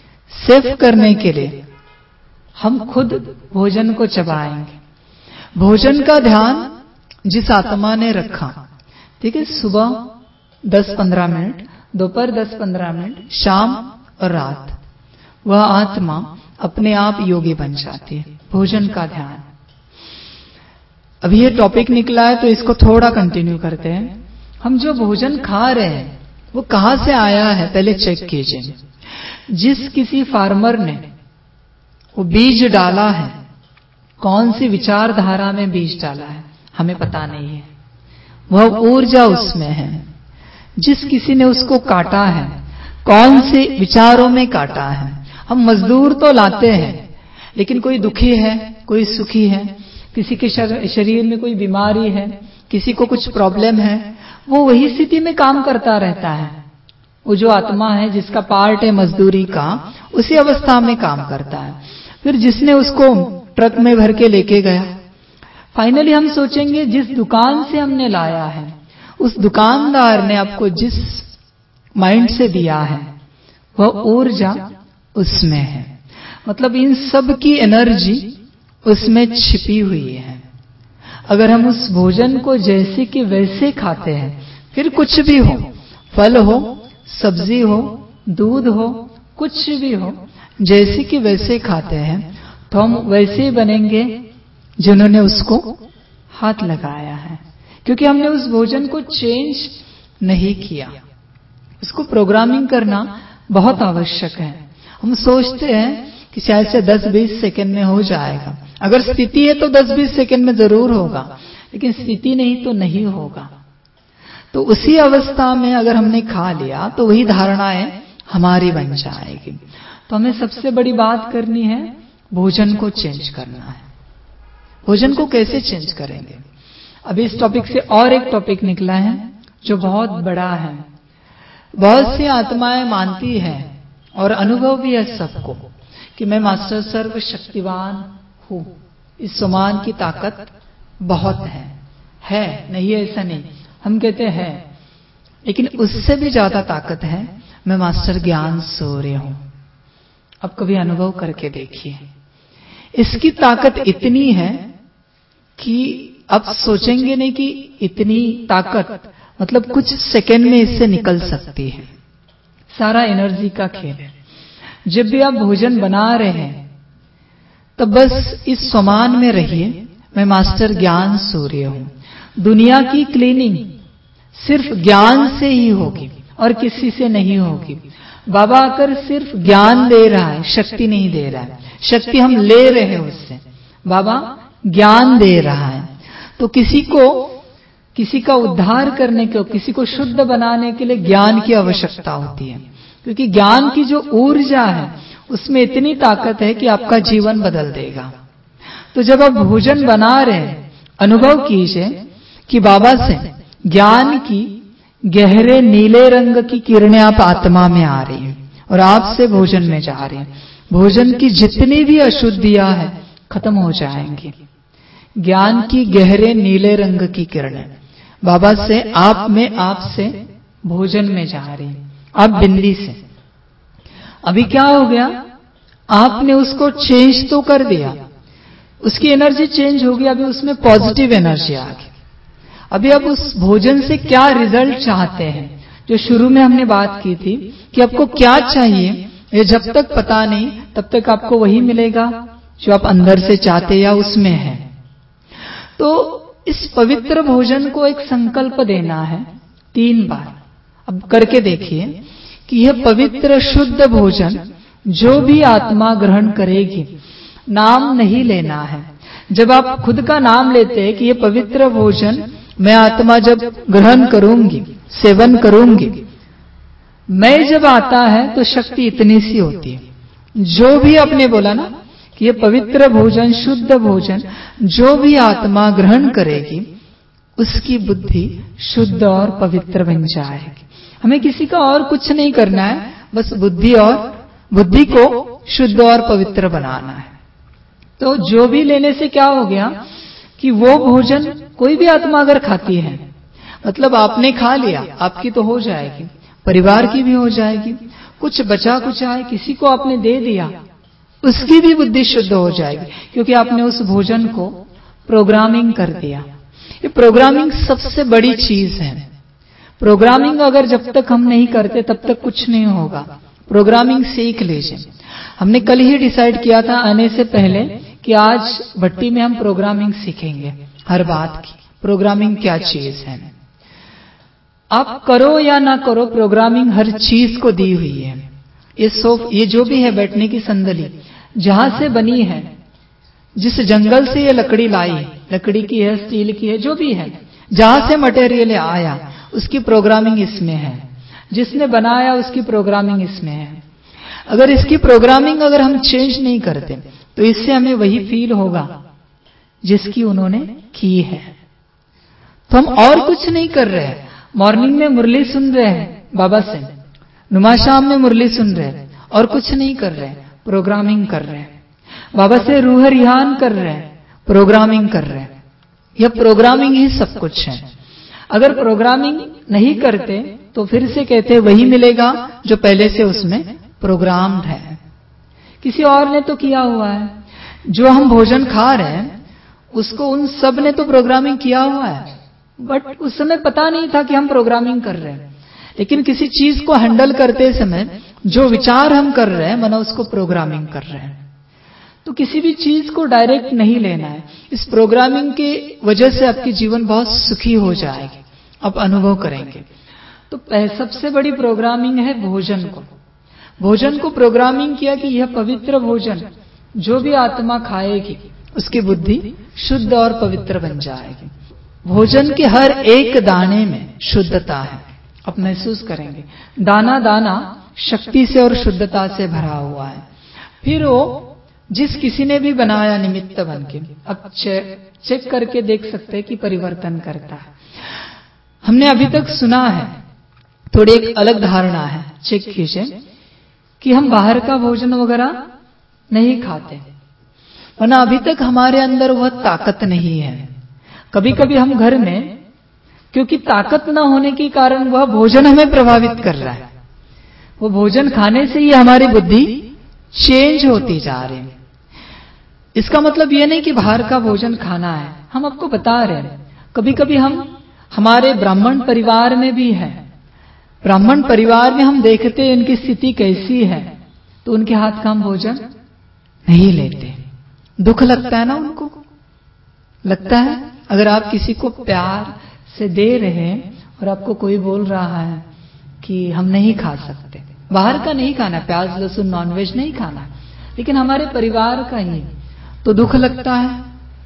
लिए हम खुद भोजन को चबाएंगे। भोजन का ध्यान जिस आत्मा ने रखा, ठीक है, सुबह 10-15 मिनट, दोपहर 10-15 मिनट, शाम और रात, वह आत्मा अपने आप योगी बन जाती है। भोजन का ध्यान। अभी ये टॉपिक निकला है तो इसको थोड़ा कंटिन्यू करते हैं। हम जो भोजन खा रहे हैं वो कहां से आया है पहले चेक कीजिए। जिस किसी फार्मर ने वो बीज डाला है, कौन सी विचारधारा में बीज डाला है हमें पता नहीं है, वह ऊर्जा उसमें है। जिस किसी ने उसको काटा है, कौन से विचारों में काटा है। हम मजदूर तो लाते हैं, लेकिन कोई दुखी है, कोई सुखी है, किसी के शरीर में कोई बीमारी है, किसी को कुछ प्रॉब्लम है, वो वही स्थिति में काम करता रहता है। वो जो आत्मा है जिसका पार्ट है मजदूरी का, उसी अवस्था में काम करता है। फिर जिसने उसको ट्रक में भर के लेके गया, फाइनली हम सोचेंगे जिस दुकान से हमने लाया है, उस दुकानदार ने आपको जिस माइंड से दिया है, वह ऊर्जा उसमें है। मतलब इन सब की एनर्जी उसमें छिपी हुई है। अगर हम उस भोजन को जैसे कि वैसे खाते हैं, फिर कुछ भी हो, फल हो, सब्जी हो, दूध हो, कुछ भी हो, जैसे कि वैसे खाते हैं, तो हम वैसे ही बनेंगे जिन्होंने उसको हाथ लगाया है। क्योंकि हमने उस भोजन को चेंज नहीं किया। उसको प्रोग्रामिंग करना बहुत आवश्यक है। हम सोचते हैं कि शायद से 10-20 सेकंड में हो जाएगा। अगर स्थिति है तो 10-20 सेकंड में जरूर होगा, लेकिन स्थिति नहीं तो नहीं होगा। तो उसी अवस्था में अगर हमने खा लिया तो वही धारणाएं हमारी बन जाएगी। तो हमें सबसे बड़ी बात करनी है, भोजन को चेंज करना है। भोजन को कैसे चेंज करेंगे? अभी इस टॉपिक से और एक टॉपिक निकला है जो बहुत बड़ा है। बहुत सी आत्माएं मानती हैं और अनुभव भी है सबको कि मैं मास्टर सर्वशक्तिवान हूं, इस समान की ताकत बहुत है, नहीं है ऐसा नहीं, हम कहते हैं, लेकिन उससे भी ज्यादा ताकत है, मैं मास्टर ज्ञान सूर्य हूं। अब कभी अनुभव करके देखिए, इसकी ताकत इतनी है कि अब सोचेंगे नहीं कि इतनी ताकत मतलब कुछ सेकंड में इससे निकल सकती है। सारा एनर्जी का खेल है। जब भी आप भोजन बना रहे हैं तो बस इस समान में रहिए, मैं मास्टर ज्ञान सूर्य हूं। दुनिया की क्लीनिंग सिर्फ ज्ञान से ही होगी और किसी से नहीं होगी। बाबा आकर सिर्फ ज्ञान दे रहा है, शक्ति नहीं दे रहा है। शक्ति हम ले रहे हैं उससे, बाबा ज्ञान दे रहा है। तो किसी का उद्धार करने के, किसी को शुद्ध बनाने के लिए ज्ञान की आवश्यकता होती है। क्योंकि ज्ञान की जो ऊर्जा है उसमें इतनी ताकत है कि आपका जीवन बदल देगा। तो जब आप भोजन बना रहे हैं, अनुभव कीजिए कि बाबा से ज्ञान की गहरे नीले रंग की किरणें आप आत्मा में आ रही हैं और आपसे भोजन में जा रही हैं। भोजन की जितनी भी अशुद्धियां हैं खत्म हो जाएंगी। ज्ञान की गहरे नीले रंग की किरणें बाबा से आपसे भोजन में जा रही हैं। आप बिंदी से, अभी क्या हो गया, आपने उसको चेंज तो कर दिया, उसकी एनर्जी चेंज हो गई, अभी उसमें पॉजिटिव एनर्जी आ गई। अभी आप उस भोजन से क्या रिजल्ट चाहते हैं, जो शुरू में हमने बात की थी कि आपको क्या चाहिए, ये जब तक पता नहीं तब तक आपको वही मिलेगा जो आप अंदर से चाहते या उसमें है। तो इस पवित्र भोजन को एक संकल्प देना है 3 बार। अब करके देखिए कि यह पवित्र शुद्ध भोजन जो भी आत्मा ग्रहण करेगी, नाम नहीं लेना है। जब आप खुद का नाम लेते हैं कि यह पवित्र भोजन मैं आत्मा जब ग्रहण करूंगी, सेवन करूंगी, मैं जब आता है तो शक्ति इतनी सी होती है। जो भी आपने बोला ना कि ये पवित्र भोजन, शुद्ध भोजन जो भी आत्मा ग्रहण करेगी, उसकी बुद्धि शुद्ध और पवित्र बन जाएगी। हमें किसी का और कुछ नहीं करना है, बस बुद्धि को शुद्ध और पवित्र बनाना है। तो जो भी लेने से क्या हो गया कि वो भोजन कोई भी आत्मा अगर खाती है, मतलब आपने खा लिया, आपकी तो हो जाएगी, परिवार की भी हो जाएगी, कुछ बचा कुछ आए किसी को आपने दे दिया, उसकी भी बुद्धि शुद्ध हो जाएगी, क्योंकि आपने उस भोजन को प्रोग्रामिंग कर दिया। ये प्रोग्रामिंग सबसे बड़ी चीज है। प्रोग्रामिंग अगर जब तक हम नहीं करते तब तक कुछ नहीं होगा। प्रोग्रामिंग सीख लीजिए। हमने कल ही डिसाइड किया था आने से पहले कि आज भट्टी में हम प्रोग्रामिंग सीखेंगे, हर बात की प्रोग्रामिंग क्या चीज है। आप करो या ना करो, प्रोग्रामिंग हर चीज को दी हुई है। ये जो भी है बैठने की संदली जहां से बनी है, जिस जंगल से ये लकड़ी लाई, लकड़ी की है, स्टील की है, जो भी है, जहां से मटेरियल आया उसकी प्रोग्रामिंग इसमें है, जिसने बनाया उसकी प्रोग्रामिंग इसमें है। अगर इसकी प्रोग्रामिंग अगर हम चेंज नहीं करते तो इससे हमें वही फील होगा जिसकी उन्होंने की है। तो हम और कुछ नहीं कर रहे हैं। मॉर्निंग में मुरली सुन रहे हैं बाबा से, नुमा शाम में मुरली सुन रहे हैं, और कुछ नहीं कर रहे हैं, प्रोग्रामिंग कर रहे हैं। बाबा से रूह रिहान कर रहे हैं, प्रोग्रामिंग कर रहे हैं। यह प्रोग्रामिंग ही सब कुछ है। अगर प्रोग्रामिंग नहीं करते तो फिर से कहते वही मिलेगा जो पहले से उसमें प्रोग्राम्ड है। किसी और ने तो किया हुआ है। जो हम भोजन खा रहे हैं उसको उन सब ने तो प्रोग्रामिंग किया हुआ है, बट उस समय पता नहीं था कि हम प्रोग्रामिंग कर रहे हैं। लेकिन किसी चीज को हैंडल करते समय जो विचार हम कर रहे हैं माना उसको प्रोग्रामिंग कर रहे हैं। तो किसी भी चीज को डायरेक्ट नहीं लेना है। इस प्रोग्रामिंग की वजह से आपकी जीवन बहुत सुखी हो जाएगी, आप अनुभव करेंगे। तो सबसे बड़ी प्रोग्रामिंग है भोजन को। भोजन को प्रोग्रामिंग किया कि यह पवित्र भोजन जो भी आत्मा खाएगी उसकी बुद्धि शुद्ध और पवित्र बन जाएगी। भोजन के हर एक दाने में शुद्धता है, आप महसूस करेंगे। दाना दाना शक्ति से और शुद्धता से भरा हुआ है। फिर वो जिस किसी ने भी बनाया निमित्त बन के, अब चेक करके देख सकते हैं कि परिवर्तन करता है। हमने अभी तक सुना है, थोड़ी एक अलग धारणा है, चेक कीजिए, कि हम बाहर का भोजन वगैरह नहीं खाते, वरना अभी तक हमारे अंदर वह ताकत नहीं है। कभी कभी हम घर में, क्योंकि ताकत न होने के कारण वह भोजन हमें प्रभावित कर रहा है, वो भोजन खाने से ही हमारी बुद्धि चेंज होती जा रही है। इसका मतलब यह नहीं कि बाहर का भोजन खाना है, हम आपको बता रहे हैं। कभी कभी हम हमारे ब्राह्मण परिवार में भी है, ब्राह्मण परिवार में हम देखते हैं इनकी स्थिति कैसी है, तो उनके हाथ का हम भोजन नहीं लेते। दुख लगता है ना उनको, लगता है। अगर आप किसी को प्यार से दे रहे हैं और आपको कोई बोल रहा है कि हम नहीं खा सकते, बाहर का नहीं खाना, प्याज लहसुन नॉनवेज नहीं खाना, लेकिन हमारे परिवार का ही, तो दुख लगता है।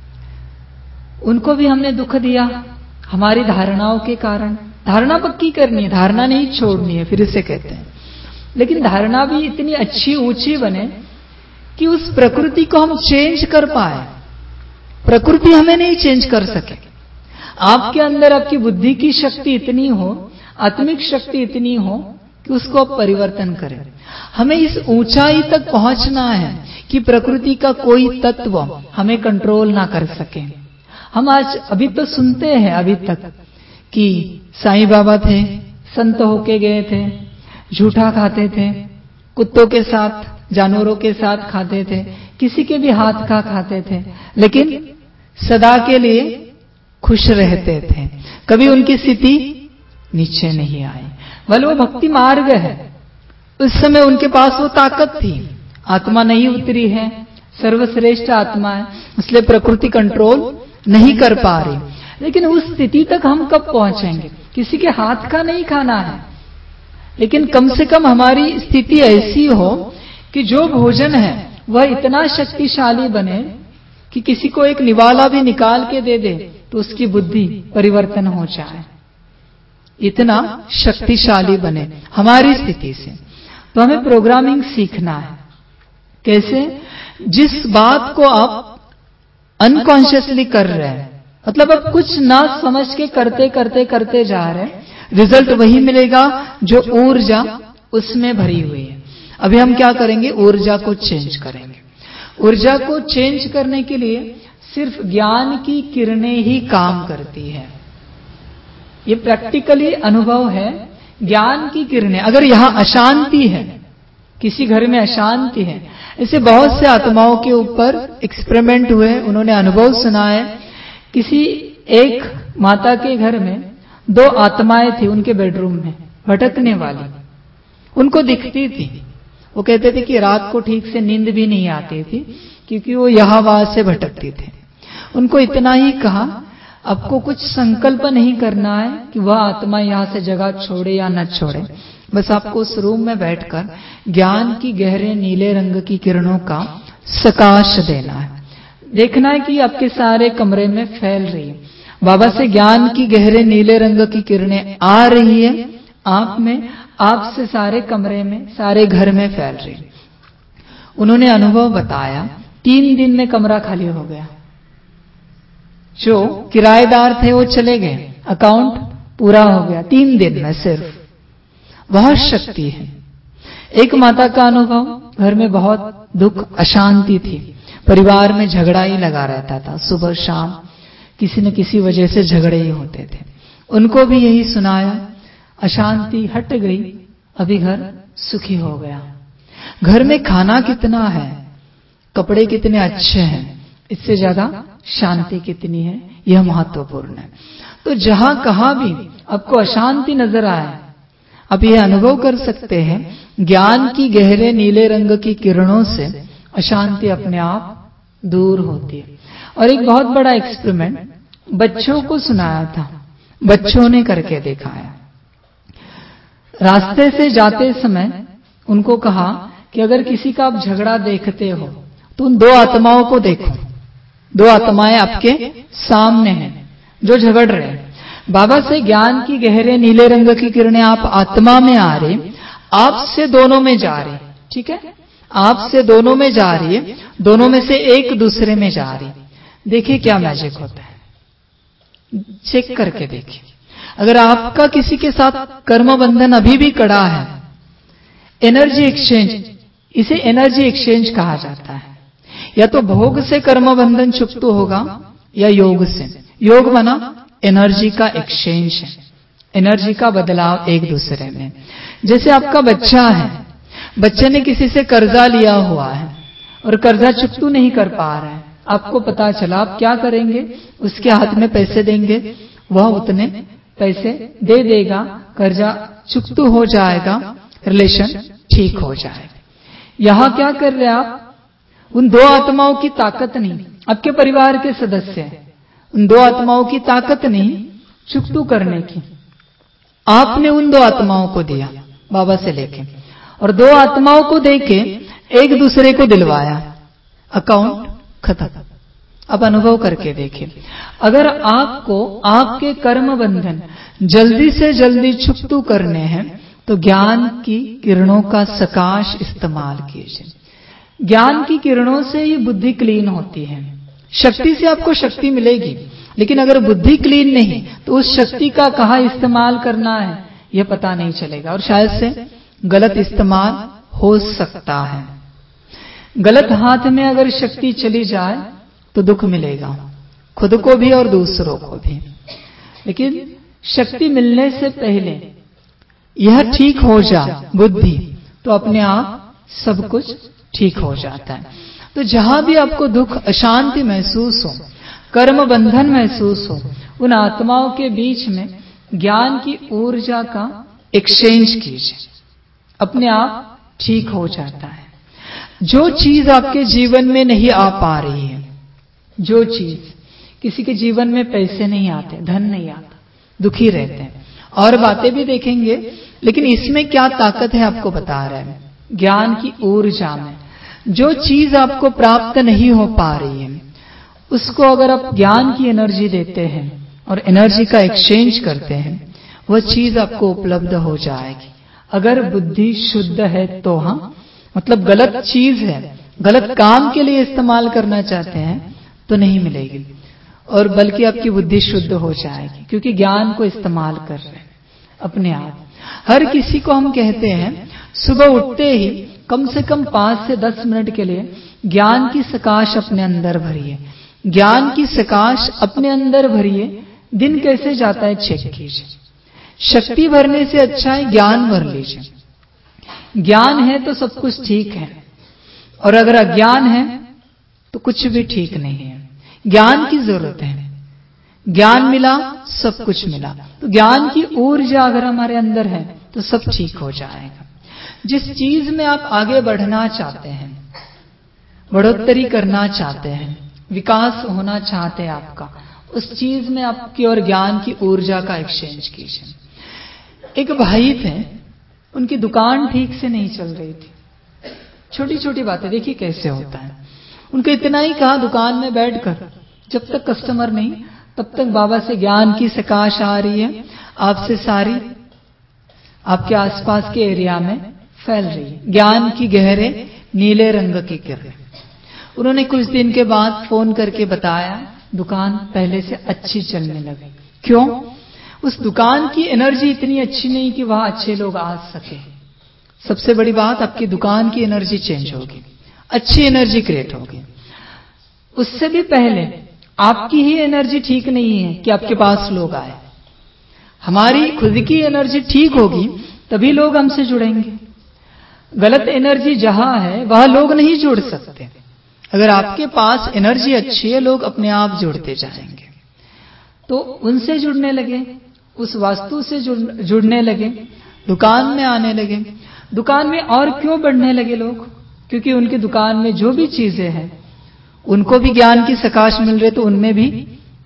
उनको भी हमने दुख दिया हमारी धारणाओं के कारण। धारणा पक्की करनी है, धारणा नहीं छोड़नी है, फिर से कहते हैं। लेकिन धारणा भी इतनी अच्छी ऊंची बने कि उस प्रकृति को हम चेंज कर पाए। प्रकृति हमें नहीं चेंज कर सके। आपके अंदर आपकी बुद्धि की शक्ति इतनी हो, आत्मिक शक्ति इतनी हो कि उसको आप परिवर्तन करें। हमें इस ऊंचाई तक पहुंचना है कि प्रकृति का कोई तत्व हमें कंट्रोल ना कर सके। हम आज अभी तो सुनते हैं अभी तक कि साईं बाबा थे, संत होके गए थे, झूठा खाते थे, कुत्तों के साथ जानवरों के साथ खाते थे, किसी के भी हाथ का खाते थे, लेकिन सदा के लिए खुश रहते थे। कभी उनकी स्थिति नीचे नहीं आई। भले वो भक्ति मार्ग है, उस समय उनके पास वो ताकत थी, आत्मा नहीं उतरी है, सर्वश्रेष्ठ आत्मा है, इसलिए प्रकृति कंट्रोल नहीं कर पा रही। लेकिन उस स्थिति तक हम कब पहुंचेंगे? किसी के हाथ का नहीं खाना है, लेकिन कम से कम हमारी स्थिति ऐसी हो कि जो भोजन है वह इतना शक्तिशाली बने कि किसी को एक निवाला भी निकाल के दे दे तो उसकी बुद्धि परिवर्तन हो जाए, इतना शक्तिशाली बने हमारी स्थिति से। तो हमें प्रोग्रामिंग सीखना है। कैसे? जिस बात को आप अनकॉन्शियसली कर रहे हैं, मतलब आप कुछ ना समझ के करते करते करते जा रहे हैं, रिजल्ट वही मिलेगा जो ऊर्जा उसमें भरी हुई है। अभी हम क्या करेंगे, ऊर्जा को चेंज करेंगे। ऊर्जा को चेंज करने के लिए सिर्फ ज्ञान की किरणें ही काम करती है। ये प्रैक्टिकली अनुभव है। ज्ञान की किरणें, अगर यहां अशांति है, किसी घर में अशांति है, ऐसे बहुत से आत्माओं के ऊपर एक्सपेरिमेंट हुए, उन्होंने अनुभव सुनाए। किसी एक माता के घर में 2 आत्माएं थी उनके बेडरूम में, भटकने वाली, उनको दिखती थी। वो कहते थे कि रात को ठीक से नींद भी नहीं आती थी क्योंकि वो यहाँ वहां से भटकती थे। उनको इतना ही कहा, आपको कुछ संकल्प नहीं करना है कि वह आत्मा यहां से जगह छोड़े या न छोड़े, बस आपको उस रूम में बैठकर ज्ञान की गहरे नीले रंग की किरणों का सकाश देना है। देखना है कि आपके सारे कमरे में फैल रही है। बाबा से ज्ञान की गहरे नीले रंग की किरणें आ रही है आप में, आपसे सारे कमरे में, सारे घर में फैल रही है। उन्होंने अनुभव बताया, 3 दिन में कमरा खाली हो गया। जो किराएदार थे वो चले गए, अकाउंट पूरा हो गया 3 दिन में सिर्फ। बहुत शक्ति है। एक माता का अनुभव, घर में बहुत दुख, अशांति थी, परिवार में झगड़ा ही लगा रहता था, सुबह शाम किसी न किसी वजह से झगड़े ही होते थे। उनको भी यही सुनाया, अशांति हट गई, अभी घर सुखी हो गया। घर में खाना कितना है, कपड़े कितने अच्छे हैं, इससे ज्यादा शांति कितनी है, यह महत्वपूर्ण है। तो जहां कहां भी आपको अशांति नजर आए, आप यह अनुभव कर सकते हैं, ज्ञान की गहरे नीले रंग की किरणों से अशांति अपने आप दूर होती है। और एक बहुत बड़ा एक्सपेरिमेंट बच्चों को सुनाया था, बच्चों ने करके दिखाया। रास्ते से जाते समय उनको कहा कि अगर किसी का आप झगड़ा देखते हो तो उन 2 आत्माओं को देखो। 2 आत्माएं आपके सामने हैं जो झगड़ रहे हैं। बाबा से ज्ञान की गहरे नीले रंग की किरणें आप आत्मा में आ रही, आपसे दोनों में जा रही, ठीक है, आपसे दोनों में जा रही है, दोनों में से एक दूसरे में जा रही। देखिए क्या मैजिक होता है, चेक करके देखिए। अगर आपका किसी के साथ कर्म बंधन अभी भी कड़ा है, एनर्जी एक्सचेंज, इसे एनर्जी एक्सचेंज कहा जाता है। या तो भोग से कर्म बंधन चुक्त होगा या योग से। योग बना एनर्जी का एक्सचेंज है, एनर्जी का बदलाव एक दूसरे में। जैसे आपका बच्चा है, बच्चे ने किसी से कर्जा लिया हुआ है और कर्जा चुकता नहीं कर पा रहा है, आपको पता चला, आप क्या करेंगे, उसके हाथ में पैसे देंगे, वह उतने पैसे दे देगा, कर्जा चुकता हो जाएगा, रिलेशन ठीक हो जाएगा। यहां क्या कर रहे आप, उन 2 आत्माओं की ताकत नहीं, आपके परिवार के सदस्य हैं, उन 2 आत्माओं की ताकत नहीं चुकता करने की, आपने उन 2 आत्माओं को दिया बाबा से लेके, और 2 आत्माओं को देके एक दूसरे को दिलवाया, अकाउंट खत्म। अब अनुभव करके देखिए, अगर आपको आपके कर्म बंधन जल्दी से जल्दी चुकता करने हैं तो ज्ञान की किरणों का सकाश इस्तेमाल कीजिए। ज्ञान की किरणों से ही बुद्धि क्लीन होती है। शक्ति से आपको शक्ति मिलेगी, लेकिन अगर बुद्धि क्लीन नहीं तो उस शक्ति का कहाँ इस्तेमाल करना है यह पता नहीं चलेगा, और शायद से गलत इस्तेमाल हो सकता है। गलत हाथ में अगर शक्ति चली जाए तो दुख मिलेगा, खुद को भी और दूसरों को भी। लेकिन शक्ति मिलने से पहले यह ठीक हो जाए बुद्धि, तो अपने आप सब कुछ ठीक हो जाता है। तो जहां भी आपको दुख, अशांति महसूस हो, कर्म बंधन महसूस हो, उन आत्माओं के बीच में ज्ञान की ऊर्जा का एक्सचेंज कीजिए, अपने आप ठीक हो जाता है। जो चीज आपके जीवन में नहीं आ पा रही है, जो चीज, किसी के जीवन में पैसे नहीं आते, धन नहीं आता, दुखी रहते हैं, और बातें भी देखेंगे, लेकिन इसमें क्या ताकत है आपको बता रहे हैं, ज्ञान की ऊर्जा में। जो चीज आपको प्राप्त नहीं हो पा रही है, उसको अगर आप ज्ञान की एनर्जी देते हैं और एनर्जी का एक्सचेंज करते हैं, वह चीज आपको उपलब्ध हो जाएगी। अगर बुद्धि शुद्ध है तो, हाँ, मतलब गलत चीज है, गलत काम के लिए इस्तेमाल करना चाहते हैं तो नहीं मिलेगी, और बल्कि आपकी बुद्धि शुद्ध हो जाएगी क्योंकि ज्ञान को इस्तेमाल कर रहे हैं। अपने आप। हर किसी को हम कहते हैं सुबह उठते ही कम से कम 5 से 10 मिनट के लिए ज्ञान की प्रकाश अपने अंदर भरिए। ज्ञान की प्रकाश अपने अंदर भरिए। दिन कैसे जाता है चेक कीजिए। शक्ति भरने से अच्छा है ज्ञान भर लीजिए। ज्ञान है तो सब कुछ ठीक है, और अगर अज्ञान है तो कुछ भी ठीक नहीं है। ज्ञान की जरूरत है। ज्ञान मिला सब कुछ मिला। तो ज्ञान की ऊर्जा अगर हमारे अंदर है तो सब ठीक हो जाएगा। जिस चीज में आप आगे बढ़ना चाहते हैं, बढ़ोतरी करना चाहते हैं, विकास होना चाहते हैं आपका, उस चीज में आपकी और ज्ञान की ऊर्जा का एक्सचेंज कीजिए। एक भाई थे, उनकी दुकान ठीक से नहीं चल रही थी। छोटी छोटी बातें देखिए कैसे होता है। उनको इतना ही कहा दुकान में बैठकर जब तक कस्टमर नहीं तब तक बाबा से ज्ञान की प्रकाश आ रही है, आपसे सारी आपके आसपास के एरिया में फैल रही है। ज्ञान की गहरे नीले रंग की किरण। उन्होंने कुछ दिन के बाद फोन करके बताया दुकान पहले से अच्छी चलने लगी। क्यों? उस दुकान की एनर्जी इतनी अच्छी नहीं कि वहां अच्छे लोग आ सके। सबसे बड़ी बात, आपकी दुकान की एनर्जी चेंज होगी, अच्छी एनर्जी क्रिएट होगी। उससे भी पहले आपकी ही एनर्जी ठीक नहीं है कि आपके पास लोग आए। हमारी खुद की एनर्जी ठीक होगी तभी लोग हमसे जुड़ेंगे। गलत एनर्जी जहां है वहां लोग नहीं जुड़ सकते। अगर आपके पास एनर्जी अच्छी है, लोग अपने आप जुड़ते जाएंगे। तो उनसे जुड़ने लगे, उस वास्तु से जुड़ने लगे, दुकान में आने लगे। दुकान में और क्यों बढ़ने लगे लोग? क्योंकि उनकी दुकान में जो भी चीजें हैं उनको भी ज्ञान की प्रकाश मिल रही, तो उनमें भी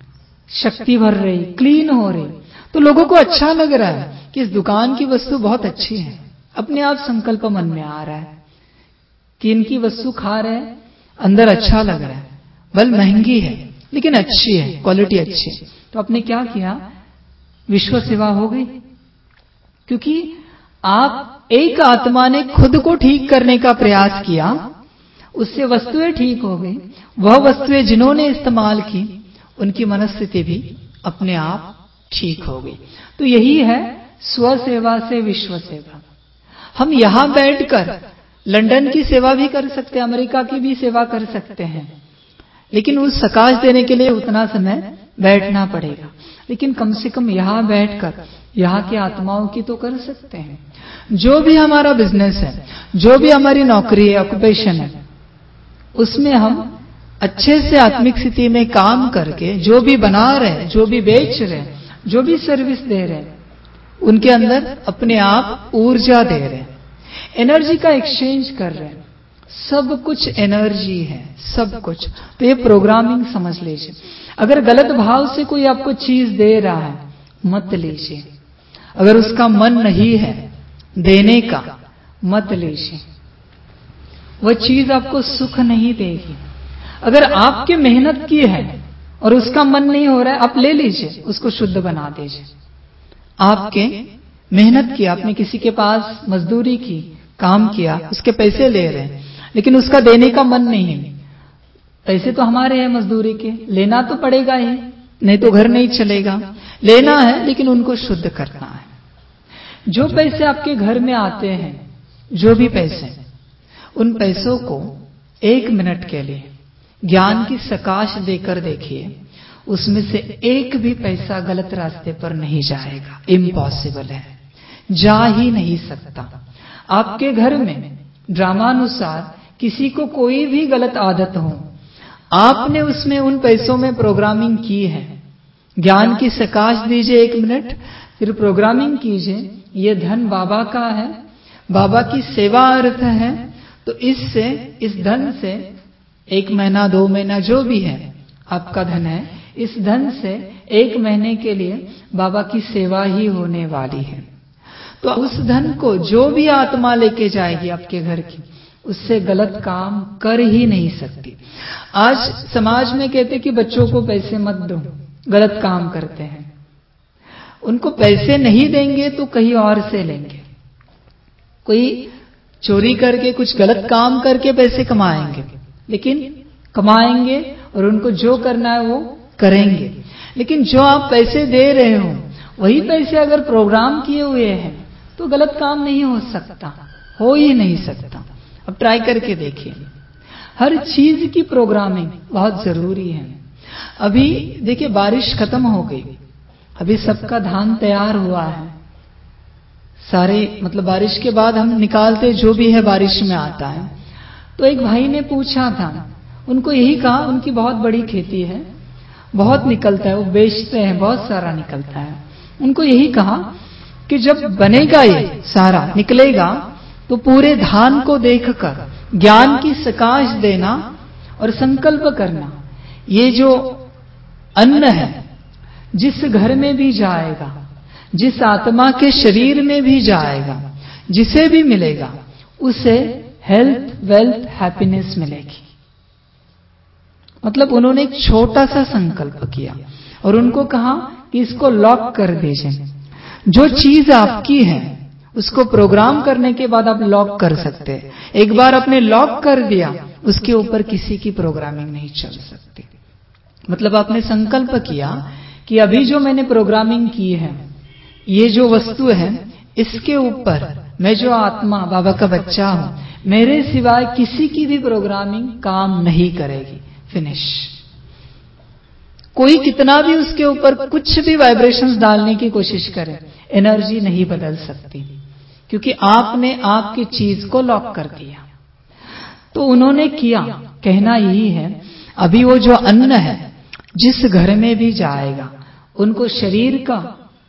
शक्ति भर रही, क्लीन हो रही। तो लोगों को अच्छा लग रहा है कि इस दुकान की वस्तु बहुत अच्छी है। अपने आप संकल्प मन में आ रहा है कि इनकी वस्तु खा रहे हैं, अंदर अच्छा लग रहा है। भले महंगी है लेकिन अच्छी है, क्वालिटी अच्छी है। तो आपने क्या किया? विश्व सेवा हो गई। क्योंकि आप एक आत्मा ने खुद को ठीक करने का प्रयास किया, उससे वस्तुएं ठीक हो गई। वह वस्तुएं जिन्होंने इस्तेमाल की उनकी मनस्थिति भी अपने आप ठीक हो गई। तो यही है स्व सेवा से विश्व सेवा। हम यहां बैठकर लंदन की सेवा भी कर सकते हैं, अमेरिका की भी सेवा कर सकते हैं, लेकिन उस प्रकाश देने के लिए उतना समय बैठना पड़ेगा। लेकिन कम से कम यहां बैठकर यहां की आत्माओं की तो कर सकते हैं। जो भी हमारा बिजनेस है, जो भी हमारी नौकरी है, ऑक्यूपेशन है, उसमें हम अच्छे से आत्मिक स्थिति में काम करके जो भी बना रहे, जो भी बेच रहे, जो भी सर्विस दे रहे, उनके अंदर अपने आप ऊर्जा दे रहे, एनर्जी का एक्सचेंज कर रहे हैं। सब कुछ एनर्जी है, सब कुछ। तो ये प्रोग्रामिंग समझ लीजिए। अगर गलत भाव से कोई आपको चीज दे रहा है, मत लीजिए। अगर उसका मन नहीं है देने का, मत लीजिए। वह चीज आपको सुख नहीं देगी। अगर आपके मेहनत की है और उसका मन नहीं हो रहा है, आप ले लीजिए, उसको शुद्ध बना दीजिए। आपके मेहनत की, आपने किसी के पास मजदूरी की, काम किया, उसके पैसे ले रहे हैं, लेकिन उसका देने का मन नहीं है। पैसे तो हमारे हैं मजदूरी के, लेना तो पड़ेगा ही, नहीं तो घर नहीं चलेगा। लेना है लेकिन उनको शुद्ध करना है। जो पैसे आपके घर में आते हैं, जो भी पैसे, उन पैसों को 1 मिनट के लिए ज्ञान की प्रकाश देकर देखिए, उसमें से एक भी पैसा गलत रास्ते पर नहीं जाएगा। इम्पॉसिबल है, जा ही नहीं सकता। आपके घर में ड्रामानुसार किसी को कोई भी गलत आदत हो, आपने उसमें उन पैसों में प्रोग्रामिंग की है। ज्ञान की प्रकाश दीजिए 1 मिनट, फिर प्रोग्रामिंग कीजिए, ये धन बाबा का है, बाबा की सेवा अर्थ है। तो इससे, इस धन से 1 महीना 2 महीना जो भी है आपका धन है, इस धन से 1 महीने के लिए बाबा की सेवा ही होने वाली है। तो उस धन को जो भी आत्मा लेके जाएगी आपके घर की, उससे गलत काम कर ही नहीं सकती। आज समाज में कहते कि बच्चों को पैसे मत दो, गलत काम करते हैं। उनको पैसे नहीं देंगे तो कहीं और से लेंगे, कोई चोरी करके, कुछ गलत काम करके पैसे कमाएंगे, लेकिन कमाएंगे और उनको जो करना है वो करेंगे। लेकिन जो आप पैसे दे रहे हो वही पैसे अगर प्रोग्राम किए हुए हैं तो गलत काम नहीं हो सकता, हो ही नहीं सकता। अब ट्राई करके देखिए, हर चीज की प्रोग्रामिंग बहुत जरूरी है। अभी देखिए बारिश खत्म हो गई, अभी सबका धान तैयार हुआ है, सारे मतलब बारिश के बाद हम निकालते जो भी है बारिश में आता है। तो एक भाई ने पूछा था, उनको यही कहा, उनकी बहुत बड़ी खेती है, बहुत निकलता है, वो बेचते हैं, बहुत सारा निकलता है। उनको यही कहा कि जब बनेगा ये सारा निकलेगा तो पूरे धान को देखकर ज्ञान की सकाश देना और संकल्प करना, ये जो अन्न है जिस घर में भी जाएगा, जिस आत्मा के शरीर में भी जाएगा, जिसे भी मिलेगा उसे हेल्थ, वेल्थ, हैप्पीनेस मिलेगी। मतलब उन्होंने एक छोटा सा संकल्प किया और उनको कहा कि इसको लॉक कर दीजिए। जो चीज आपकी है उसको प्रोग्राम करने के बाद आप लॉक कर सकते हैं। एक बार आपने लॉक कर दिया, उसके ऊपर किसी की प्रोग्रामिंग नहीं चल सकती। मतलब आपने संकल्प किया कि अभी जो मैंने प्रोग्रामिंग की है, ये जो वस्तु है, इसके ऊपर मैं जो आत्मा बाबा का बच्चा हूं, मेरे सिवाय किसी की भी प्रोग्रामिंग काम नहीं करेगी। फिनिश। कोई कितना भी उसके ऊपर कुछ भी वाइब्रेशंस डालने की कोशिश करे, एनर्जी नहीं बदल सकती, क्योंकि आपने आपकी चीज को लॉक कर दिया। तो उन्होंने किया, कहना यही है, अभी वो जो अन्न है जिस घर में भी जाएगा उनको शरीर का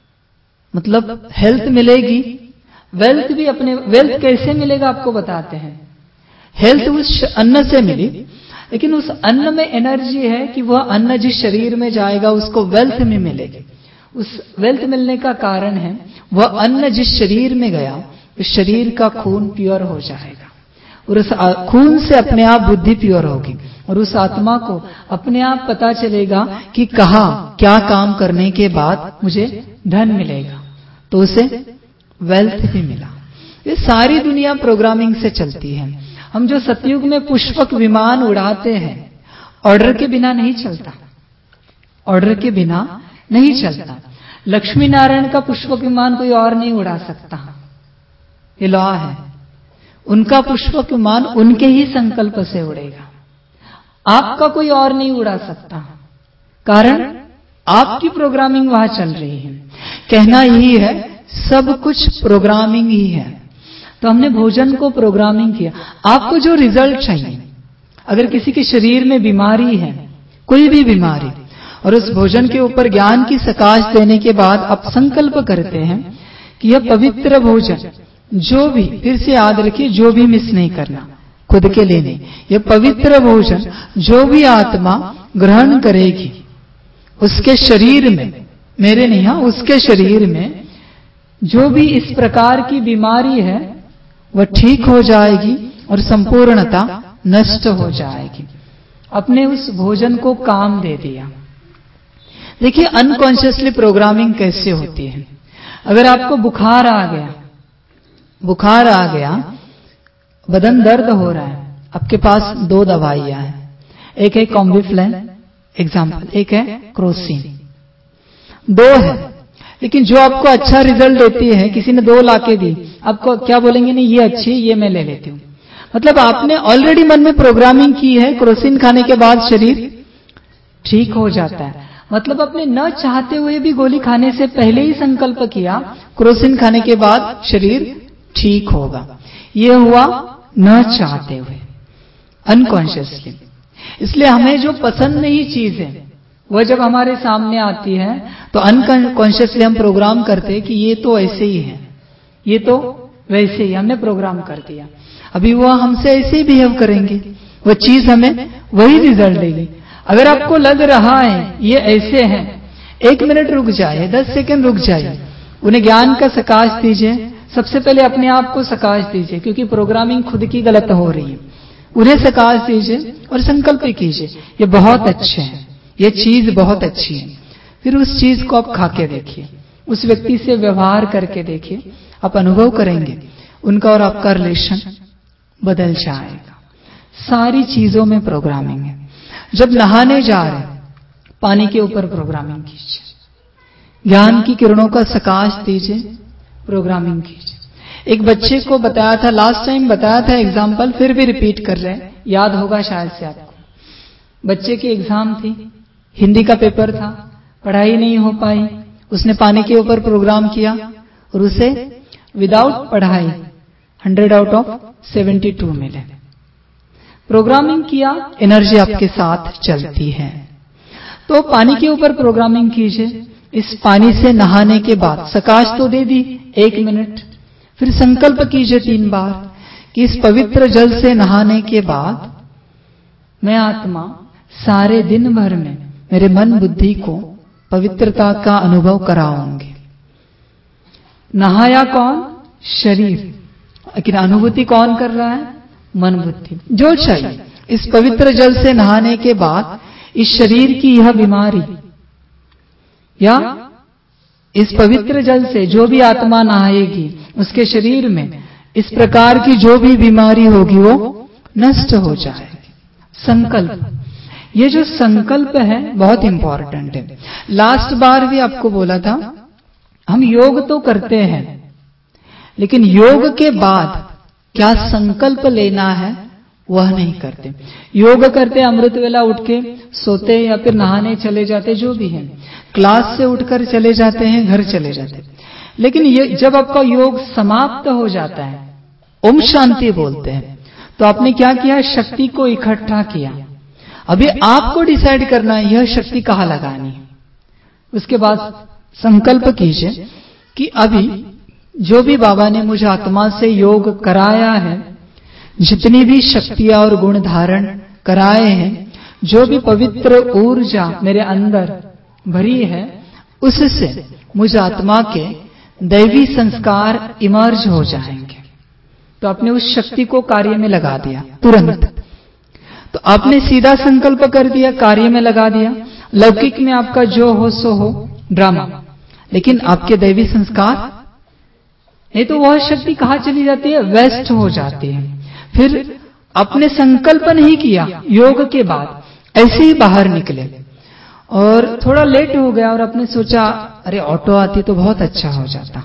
मतलब हेल्थ मिलेगी, वेल्थ भी अपने, वेल्थ कैसे मिलेगा आपको बताते हैं। हेल्थ उस अन्न से मिली, लेकिन उस अन्न में एनर्जी है कि वह अन्न जिस शरीर में जाएगा उसको वेल्थ में मिलेगी। उस वेल्थ मिलने का कारण है वह अन्न जिस शरीर में गया उस शरीर का खून प्योर हो जाएगा और उस खून से अपने आप बुद्धि प्योर होगी और उस आत्मा को अपने आप पता चलेगा कि कहाँ क्या काम करने के बाद मुझे धन मिलेगा, तो उसे वेल्थ भी मिला। ये सारी दुनिया प्रोग्रामिंग से चलती है। हम जो सतयुग में पुष्पक विमान उड़ाते हैं, ऑर्डर के बिना नहीं चलता, ऑर्डर के बिना नहीं चलता। लक्ष्मी नारायण का पुष्पक विमान कोई और नहीं उड़ा सकता, ये लॉ है। उनका पुष्पक विमान उनके ही संकल्प से उड़ेगा, आपका कोई और नहीं उड़ा सकता, कारण आपकी प्रोग्रामिंग वहां चल रही है। कहना यही है, सब कुछ प्रोग्रामिंग ही है। तो हमने भोजन को प्रोग्रामिंग किया। आपको जो रिजल्ट चाहिए, अगर किसी के शरीर में बीमारी है, कोई भी बीमारी, और उस भोजन के ऊपर ज्ञान की सकाश देने के बाद आप संकल्प करते हैं कि यह पवित्र भोजन, जो भी, फिर से याद रखिए, जो भी मिस नहीं करना, खुद के लिए नहीं, यह पवित्र भोजन जो भी आत्मा ग्रहण करेगी उसके शरीर में, मेरे नहीं, हाँ, उसके शरीर में जो भी इस प्रकार की बीमारी है वह ठीक हो जाएगी और संपूर्णता नष्ट हो जाएगी। अपने उस भोजन को काम दे दिया। देखिए अनकॉन्शियसली प्रोग्रामिंग कैसे होती है। अगर आपको बुखार आ गया, बुखार आ गया, बदन दर्द हो रहा है, आपके पास दो दवाइयां हैं, एक है कॉम्बिफ्लेन एग्जाम्पल, एक है क्रोसिन, दो है, लेकिन जो आपको अच्छा रिजल्ट देती है, किसी ने दो लाके दी, आपको क्या बोलेंगे, नहीं ये अच्छी, ये मैं ले लेती हूं। मतलब आपने ऑलरेडी मन में प्रोग्रामिंग की है, क्रोसिन खाने के बाद शरीर ठीक हो जाता है। मतलब अपने न चाहते हुए भी गोली खाने से पहले ही संकल्प किया, क्रोसिन खाने के बाद शरीर ठीक होगा। ये हुआ न चाहते हुए, अनकॉन्शियसली। इसलिए हमें जो पसंद नहीं चीज है वह जब हमारे सामने आती है तो अनकॉन्शियसली हम प्रोग्राम करते हैं कि ये तो ऐसे ही है, ये तो वैसे ही, हमने प्रोग्राम कर दिया। अभी वह हमसे ऐसे ही बिहेव करेंगे, वह चीज हमें वही रिजल्ट देगी। अगर आपको लग रहा है ये ऐसे हैं, 1 मिनट रुक जाइए, 10 सेकंड रुक जाइए, उन्हें ज्ञान का सकाश दीजिए। सबसे पहले अपने आप को सकाश दीजिए, क्योंकि प्रोग्रामिंग खुद की गलत हो रही है। उन्हें सकाश दीजिए और संकल्प कीजिए, ये बहुत अच्छे हैं, ये चीज बहुत अच्छी है। फिर उस चीज को आप खा के देखिए, उस व्यक्ति से व्यवहार करके देखिए, आप अनुभव करेंगे उनका और आपका रिलेशन बदल जाएगा। सारी चीजों में प्रोग्रामिंग है। जब नहाने जा रहे हैं, पानी के ऊपर प्रोग्रामिंग कीजिए ज्ञान की किरणों का प्रकाश दीजिए, प्रोग्रामिंग कीजिए। एक बच्चे को बताया था, लास्ट टाइम बताया था एग्जाम्पल, फिर भी रिपीट कर रहे हैं, याद होगा शायद से आपको। बच्चे की एग्जाम थी, हिंदी का पेपर था, पढ़ाई नहीं हो पाई, उसने पानी के ऊपर प्रोग्राम किया और उसे विदाउट पढ़ाई 100 आउट ऑफ 72 मिले। प्रोग्रामिंग किया, एनर्जी आपके साथ चलती है। तो पानी के ऊपर प्रोग्रामिंग कीजिए। इस पानी से नहाने के बाद प्रकाश तो दे दी 1 मिनट, फिर संकल्प कीजिए 3 बार कि इस पवित्र जल से नहाने के बाद मैं आत्मा सारे दिन भर में मेरे मन बुद्धि को पवित्रता का अनुभव कराऊंगी। नहाया कौन? शरीर, लेकिन अनुभूति कौन कर रहा है? मन बुद्धि। जो चाहिए, इस पवित्र जल से नहाने के बाद इस शरीर की यह बीमारी या इस पवित्र जल से जो भी आत्मा नहाएगी उसके शरीर में इस प्रकार की जो भी बीमारी होगी वो नष्ट हो जाएगी। संकल्प, ये जो संकल्प है बहुत इंपॉर्टेंट है। लास्ट बार भी आपको बोला था, हम योग तो करते हैं, लेकिन योग के बाद क्या संकल्प लेना है वह नहीं करते। योग करते अमृत वेला उठ के सोते या फिर नहाने चले जाते, जो भी है, क्लास से उठकर चले जाते हैं, घर चले जाते। लेकिन ये जब आपका योग समाप्त हो जाता है, ओम शांति बोलते हैं, तो आपने क्या किया? शक्ति को इकट्ठा किया। अभी आपको डिसाइड करना है यह शक्ति कहाँ लगानी है। उसके बाद संकल्प कीजिए कि अभी जो भी बाबा ने मुझे आत्मा से योग कराया है, जितनी भी शक्तियां और गुण धारण कराए हैं, जो भी पवित्र ऊर्जा मेरे अंदर भरी है, उससे मुझ आत्मा के दैवी संस्कार इमर्ज हो जाएंगे। तो आपने उस शक्ति को कार्य में लगा दिया तुरंत। तो आपने सीधा संकल्प कर दिया, कार्य में लगा दिया। लौकिक में आपका जो हो सो हो, ड्रामा, लेकिन आपके दैवी संस्कार नहीं तो वह शक्ति कहाँ चली जाती है? वेस्ट हो जाती है। फिर आपने संकल्प नहीं किया, योग के बाद ऐसे ही बाहर निकले और थोड़ा लेट हो गया और आपने सोचा अरे ऑटो आती तो बहुत अच्छा हो जाता,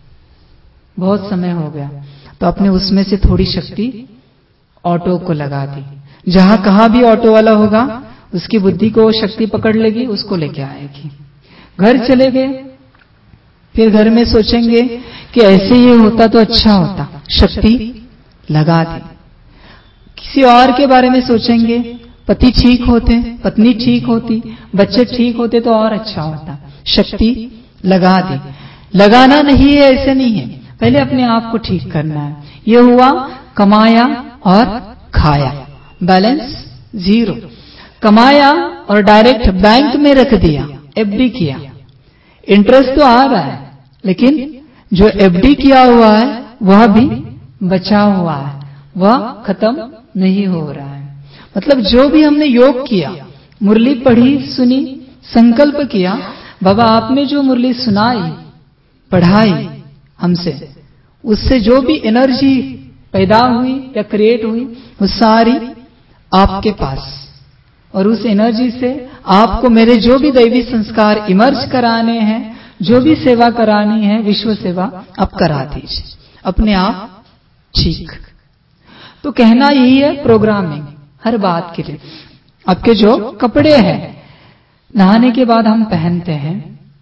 बहुत समय हो गया, तो आपने उसमें से थोड़ी शक्ति ऑटो को लगा दी। जहां कहां भी ऑटो वाला होगा उसकी बुद्धि को शक्ति पकड़ लेगी, उसको लेके आएगी। घर चले गए, फिर घर में सोचेंगे कि ऐसे ये होता तो अच्छा होता, शक्ति लगा दी। किसी और के बारे में सोचेंगे, पति ठीक होते, पत्नी ठीक होती, बच्चे ठीक होते तो और अच्छा होता, शक्ति लगा दी। लगाना नहीं है ऐसे नहीं है, पहले अपने आप को ठीक करना है। ये हुआ कमाया और खाया, बैलेंस 0। कमाया और डायरेक्ट बैंक में रख दिया, एफडी किया, इंटरेस्ट तो आ रहा है, लेकिन जो एफडी किया हुआ है वह भी बचा हुआ है, वह खत्म नहीं हो रहा है। मतलब जो भी हमने योग किया, मुरली पढ़ी, सुनी, संकल्प किया, बाबा आपने जो मुरली सुनाई, पढ़ाई हमसे, उससे जो भी एनर्जी पैदा हुई या क्रिएट हुई वो सारी आपके पास, और उस एनर्जी से आपको मेरे जो भी दैवी संस्कार इमर्ज कराने हैं, जो भी सेवा करानी है, विश्व सेवा, आप करा दीजिए अपने आप ठीक। तो कहना यही है प्रोग्रामिंग हर बात के लिए। आपके जो कपड़े हैं नहाने के बाद हम पहनते हैं,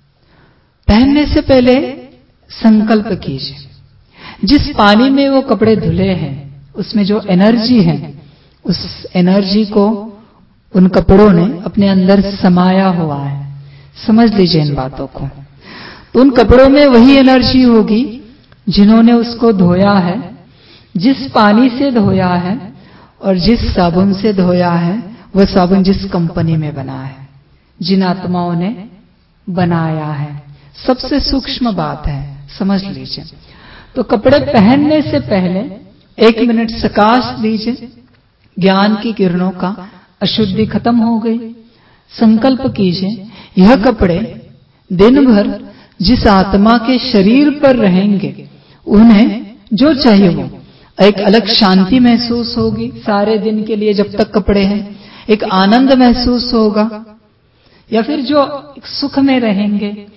पहनने से पहले संकल्प कीजिए, जिस पानी में वो कपड़े धुले हैं उसमें जो एनर्जी है, उस एनर्जी को उन कपड़ों ने अपने अंदर समाया हुआ है। समझ लीजिए इन बातों को। तो उन कपड़ों में वही एनर्जी होगी जिन्होंने उसको धोया है, जिस पानी से धोया है और जिस साबुन से धोया है, वह साबुन जिस कंपनी में बना है, जिन आत्माओं ने बनाया है। सबसे सूक्ष्म बात है, समझ लीजिए। तो कपड़े पहनने से पहले 1 मिनट प्रकाश दीजिए, ज्ञान की किरणों का अशुद्धि खत्म हो गई। संकल्प कीजिए यह कपड़े दिन भर जिस आत्मा के शरीर पर रहेंगे उन्हें जो चाहिए वो, एक अलग शांति महसूस होगी सारे दिन के लिए जब तक कपड़े हैं, एक आनंद महसूस होगा, या फिर जो सुख में रहेंगे,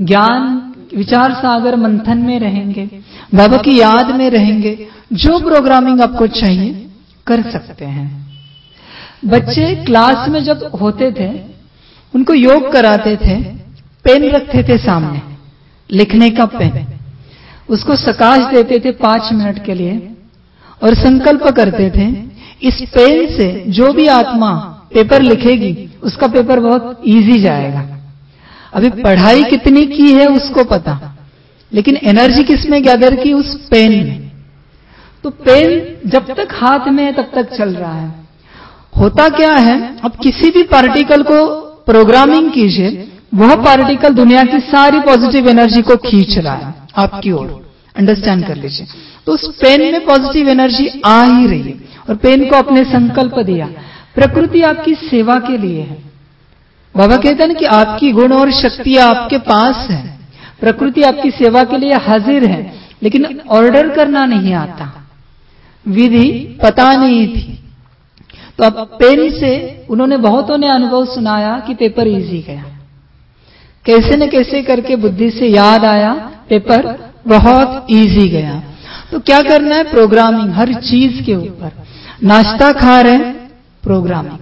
ज्ञान विचार सागर मंथन में रहेंगे, बाबा की याद में रहेंगे, जो प्रोग्रामिंग आपको चाहिए कर सकते हैं। बच्चे क्लास में जब होते थे उनको योग कराते थे, पेन रखते थे सामने, लिखने का पेन, उसको सकाश देते थे 5 मिनट के लिए और संकल्प करते थे इस पेन से जो भी आत्मा पेपर लिखेगी उसका पेपर बहुत इजी जाएगा। अभी पढ़ाई कितनी की है उसको पता, लेकिन एनर्जी किसमें गैदर की? उस पेन में। तो पेन जब तक हाथ में है तब तक चल रहा है। होता क्या है, अब किसी भी पार्टिकल को प्रोग्रामिंग कीजिए, वह पार्टिकल दुनिया की सारी पॉजिटिव एनर्जी को खींच रहा है आपकी ओर। अंडरस्टैंड कर लीजिए। तो उस पेन में पॉजिटिव एनर्जी आ ही रही है और पेन को अपने संकल्प दिया। प्रकृति आपकी सेवा के लिए है। बाबा कहते हैं कि आपकी गुण और शक्ति आपके पास है, प्रकृति आपकी सेवा के लिए हाजिर है, लेकिन ऑर्डर करना नहीं आता, विधि पता नहीं थी। तो अब पेन से उन्होंने बहुतों ने अनुभव सुनाया कि पेपर इजी गया, कैसे न कैसे करके बुद्धि से याद आया, पेपर बहुत इजी गया। तो क्या करना है? प्रोग्रामिंग हर चीज के ऊपर। नाश्ता खा रहे हैं, प्रोग्रामिंग,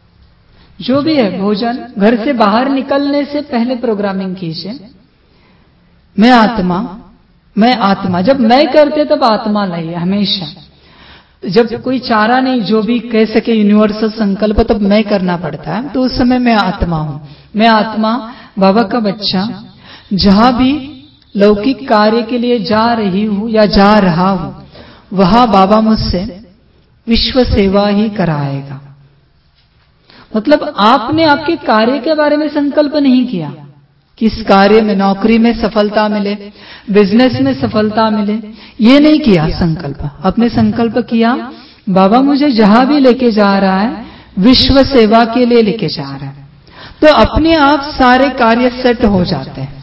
जो भी है भोजन, घर से बाहर निकलने से पहले प्रोग्रामिंग कीजिए, मैं आत्मा, मैं आत्मा। जब मैं करते तब आत्मा लाइए हमेशा। जब कोई चारा नहीं, जो भी कह सके यूनिवर्सल संकल्प, तब मैं करना पड़ता है। तो उस समय मैं आत्मा हूं, मैं आत्मा, बाबा का बच्चा, जहां भी लौकिक कार्य के लिए जा रही हूं या जा रहा हूं, वहां बाबा मुझसे विश्व सेवा ही कराएगा। मतलब आपने आपके कार्य के बारे में संकल्प नहीं किया, किस कार्य में, नौकरी में सफलता मिले, बिजनेस में सफलता मिले, ये नहीं किया संकल्प। आपने संकल्प किया बाबा मुझे जहां भी लेके जा रहा है विश्व सेवा के लिए लेके जा रहा है। तो अपने आप सारे कार्य सेट हो जाते हैं।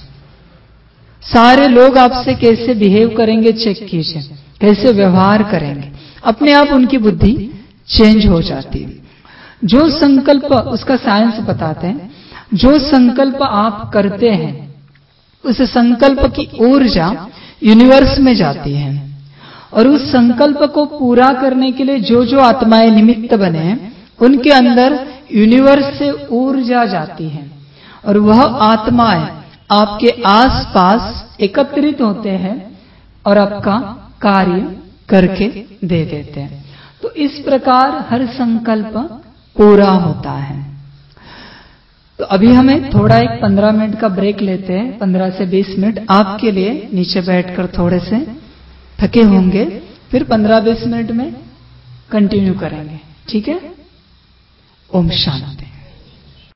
सारे लोग आपसे कैसे बिहेव करेंगे चेक कीजिए, कैसे व्यवहार करेंगे, अपने आप उनकी बुद्धि चेंज हो जाती है। जो संकल्प, उसका साइंस बताते हैं, जो संकल्प आप करते हैं उस संकल्प की ऊर्जा यूनिवर्स में जाती है और उस संकल्प को पूरा करने के लिए जो जो आत्माएं निमित्त बने हैं उनके अंदर यूनिवर्स से ऊर्जा जाती है और वह आत्माएं आपके आसपास एकत्रित होते हैं और आपका कार्य करके दे देते हैं। तो इस प्रकार हर संकल्प पूरा होता है। तो अभी हमें थोड़ा एक 15 मिनट का ब्रेक लेते हैं, 15 से 20 मिनट आपके लिए। नीचे बैठकर थोड़े से थके होंगे, फिर 15-20 मिनट में कंटिन्यू करेंगे, ठीक है? ओम शांति।